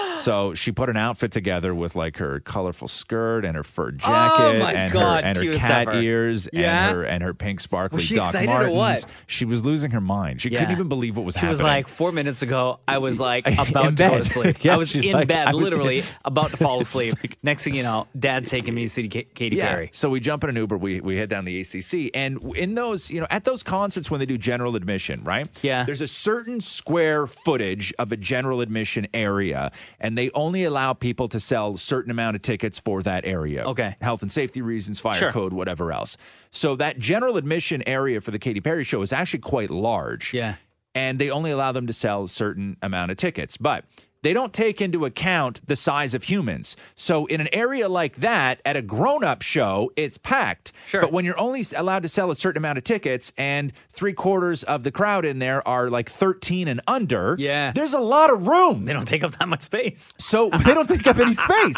So she put an outfit together with like her colorful skirt and her fur jacket my and God, her and her cutest cat ever. ears Yeah? and her and her pink sparkly Was she Doc excited or Martens. what? She was losing her mind. She couldn't Yeah. even believe what was She happening. was like, four minutes ago, I was like In about to go bed. to sleep. Yeah, I was she's in like, bed, I was- literally about to fall asleep. Next thing you know, Dad's taking me to see Ka- Katy yeah. Perry. So we jump in an Uber, we we head down the A C C, and in those, you know, at those concerts when they do general admission, right? Yeah. There's a certain square footage of a general admission area, and they only allow people to sell a certain amount of tickets for that area. Okay. Health and safety reasons, fire Sure. code, whatever else. So that general admission area for the Katy Perry show is actually quite large. Yeah. And they only allow them to sell a certain amount of tickets. But they don't take into account the size of humans. So in an area like that, at a grown-up show, it's packed. Sure. But when you're only allowed to sell a certain amount of tickets and three quarters of the crowd in there are like thirteen and under, Yeah. there's a lot of room. They don't take up that much space. So they don't take up any space.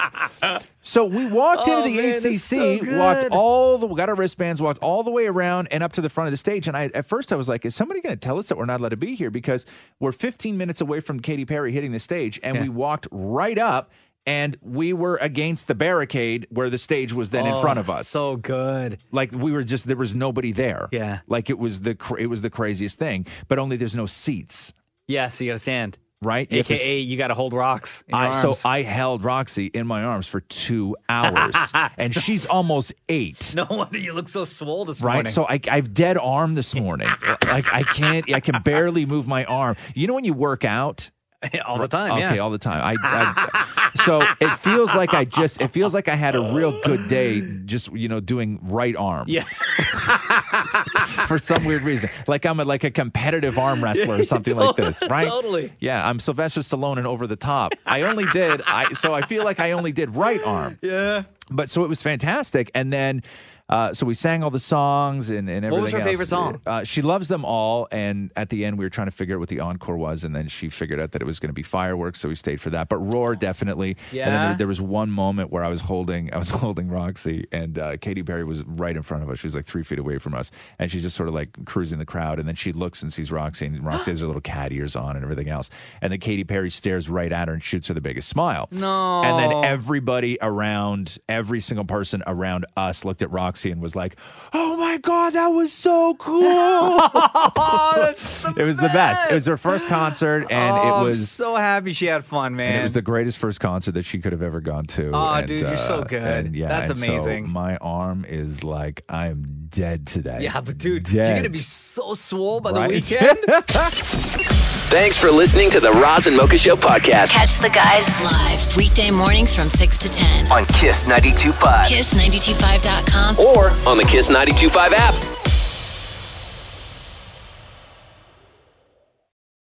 So we walked Oh, into the man, A C that's C, so good. walked all the, got our wristbands, walked all the way around and up to the front of the stage. And I, at first I was like, is somebody going to tell us that we're not allowed to be here? Because we're fifteen minutes away from Katy Perry hitting the stage. And Yeah. we walked right up and we were against the barricade where the stage was then in Oh, front of us. So good. Like we were just, there was nobody there. Yeah. Like it was the, cra- it was the craziest thing, but only there's no seats, Yeah, so you got to stand. right? You have to A K A, you got to hold rocks in your I, so arms. I held Roxy in my arms for two hours, and she's almost eight. No wonder you look so swole this Right, morning. so I, I've dead arm this morning. Like I can't, I can barely move my arm. You know when you work out all the time, okay, yeah. all the time. I, I so it feels like I just, it feels like I had a real good day, just you know, doing right arm. Yeah. For some weird reason, like I'm a, like a competitive arm wrestler or something like this, right? Totally. Yeah, I'm Sylvester Stallone and Over the Top. I only did, I so I feel like I only did right arm. Yeah. But so it was fantastic, and then. Uh, so we sang all the songs and, and everything What was her else. favorite song? Uh, she loves them all. And at the end, we were trying to figure out what the encore was. And then she figured out that it was going to be fireworks. So we stayed for that. But Roar, definitely. Yeah. And then there, there was one moment where I was holding I was holding Roxy, and uh, Katy Perry was right in front of us. She was like three feet away from us. And she's just sort of like cruising the crowd. And then she looks and sees Roxy. And Roxy has her little cat ears on and everything else. And then Katy Perry stares right at her and shoots her the biggest smile. No. And then everybody around, every single person around us looked at Roxy and was like, oh my God, that was so cool. That's the It was the best. It was her first concert, and oh, it I'm was so happy she had fun, man. and it was the greatest first concert that she could have ever gone to. Oh, and, dude, you're so uh, good. and yeah, That's and so amazing. my arm is like I'm dead today. Yeah, but dude, Dead. you're gonna be so swole by the Right? weekend. Thanks for listening to the Roz and Mocha Show podcast Catch the guys live weekday mornings from six to ten. on Kiss ninety-two point five Kiss nine two five dot com. or on the Kiss ninety-two point five app.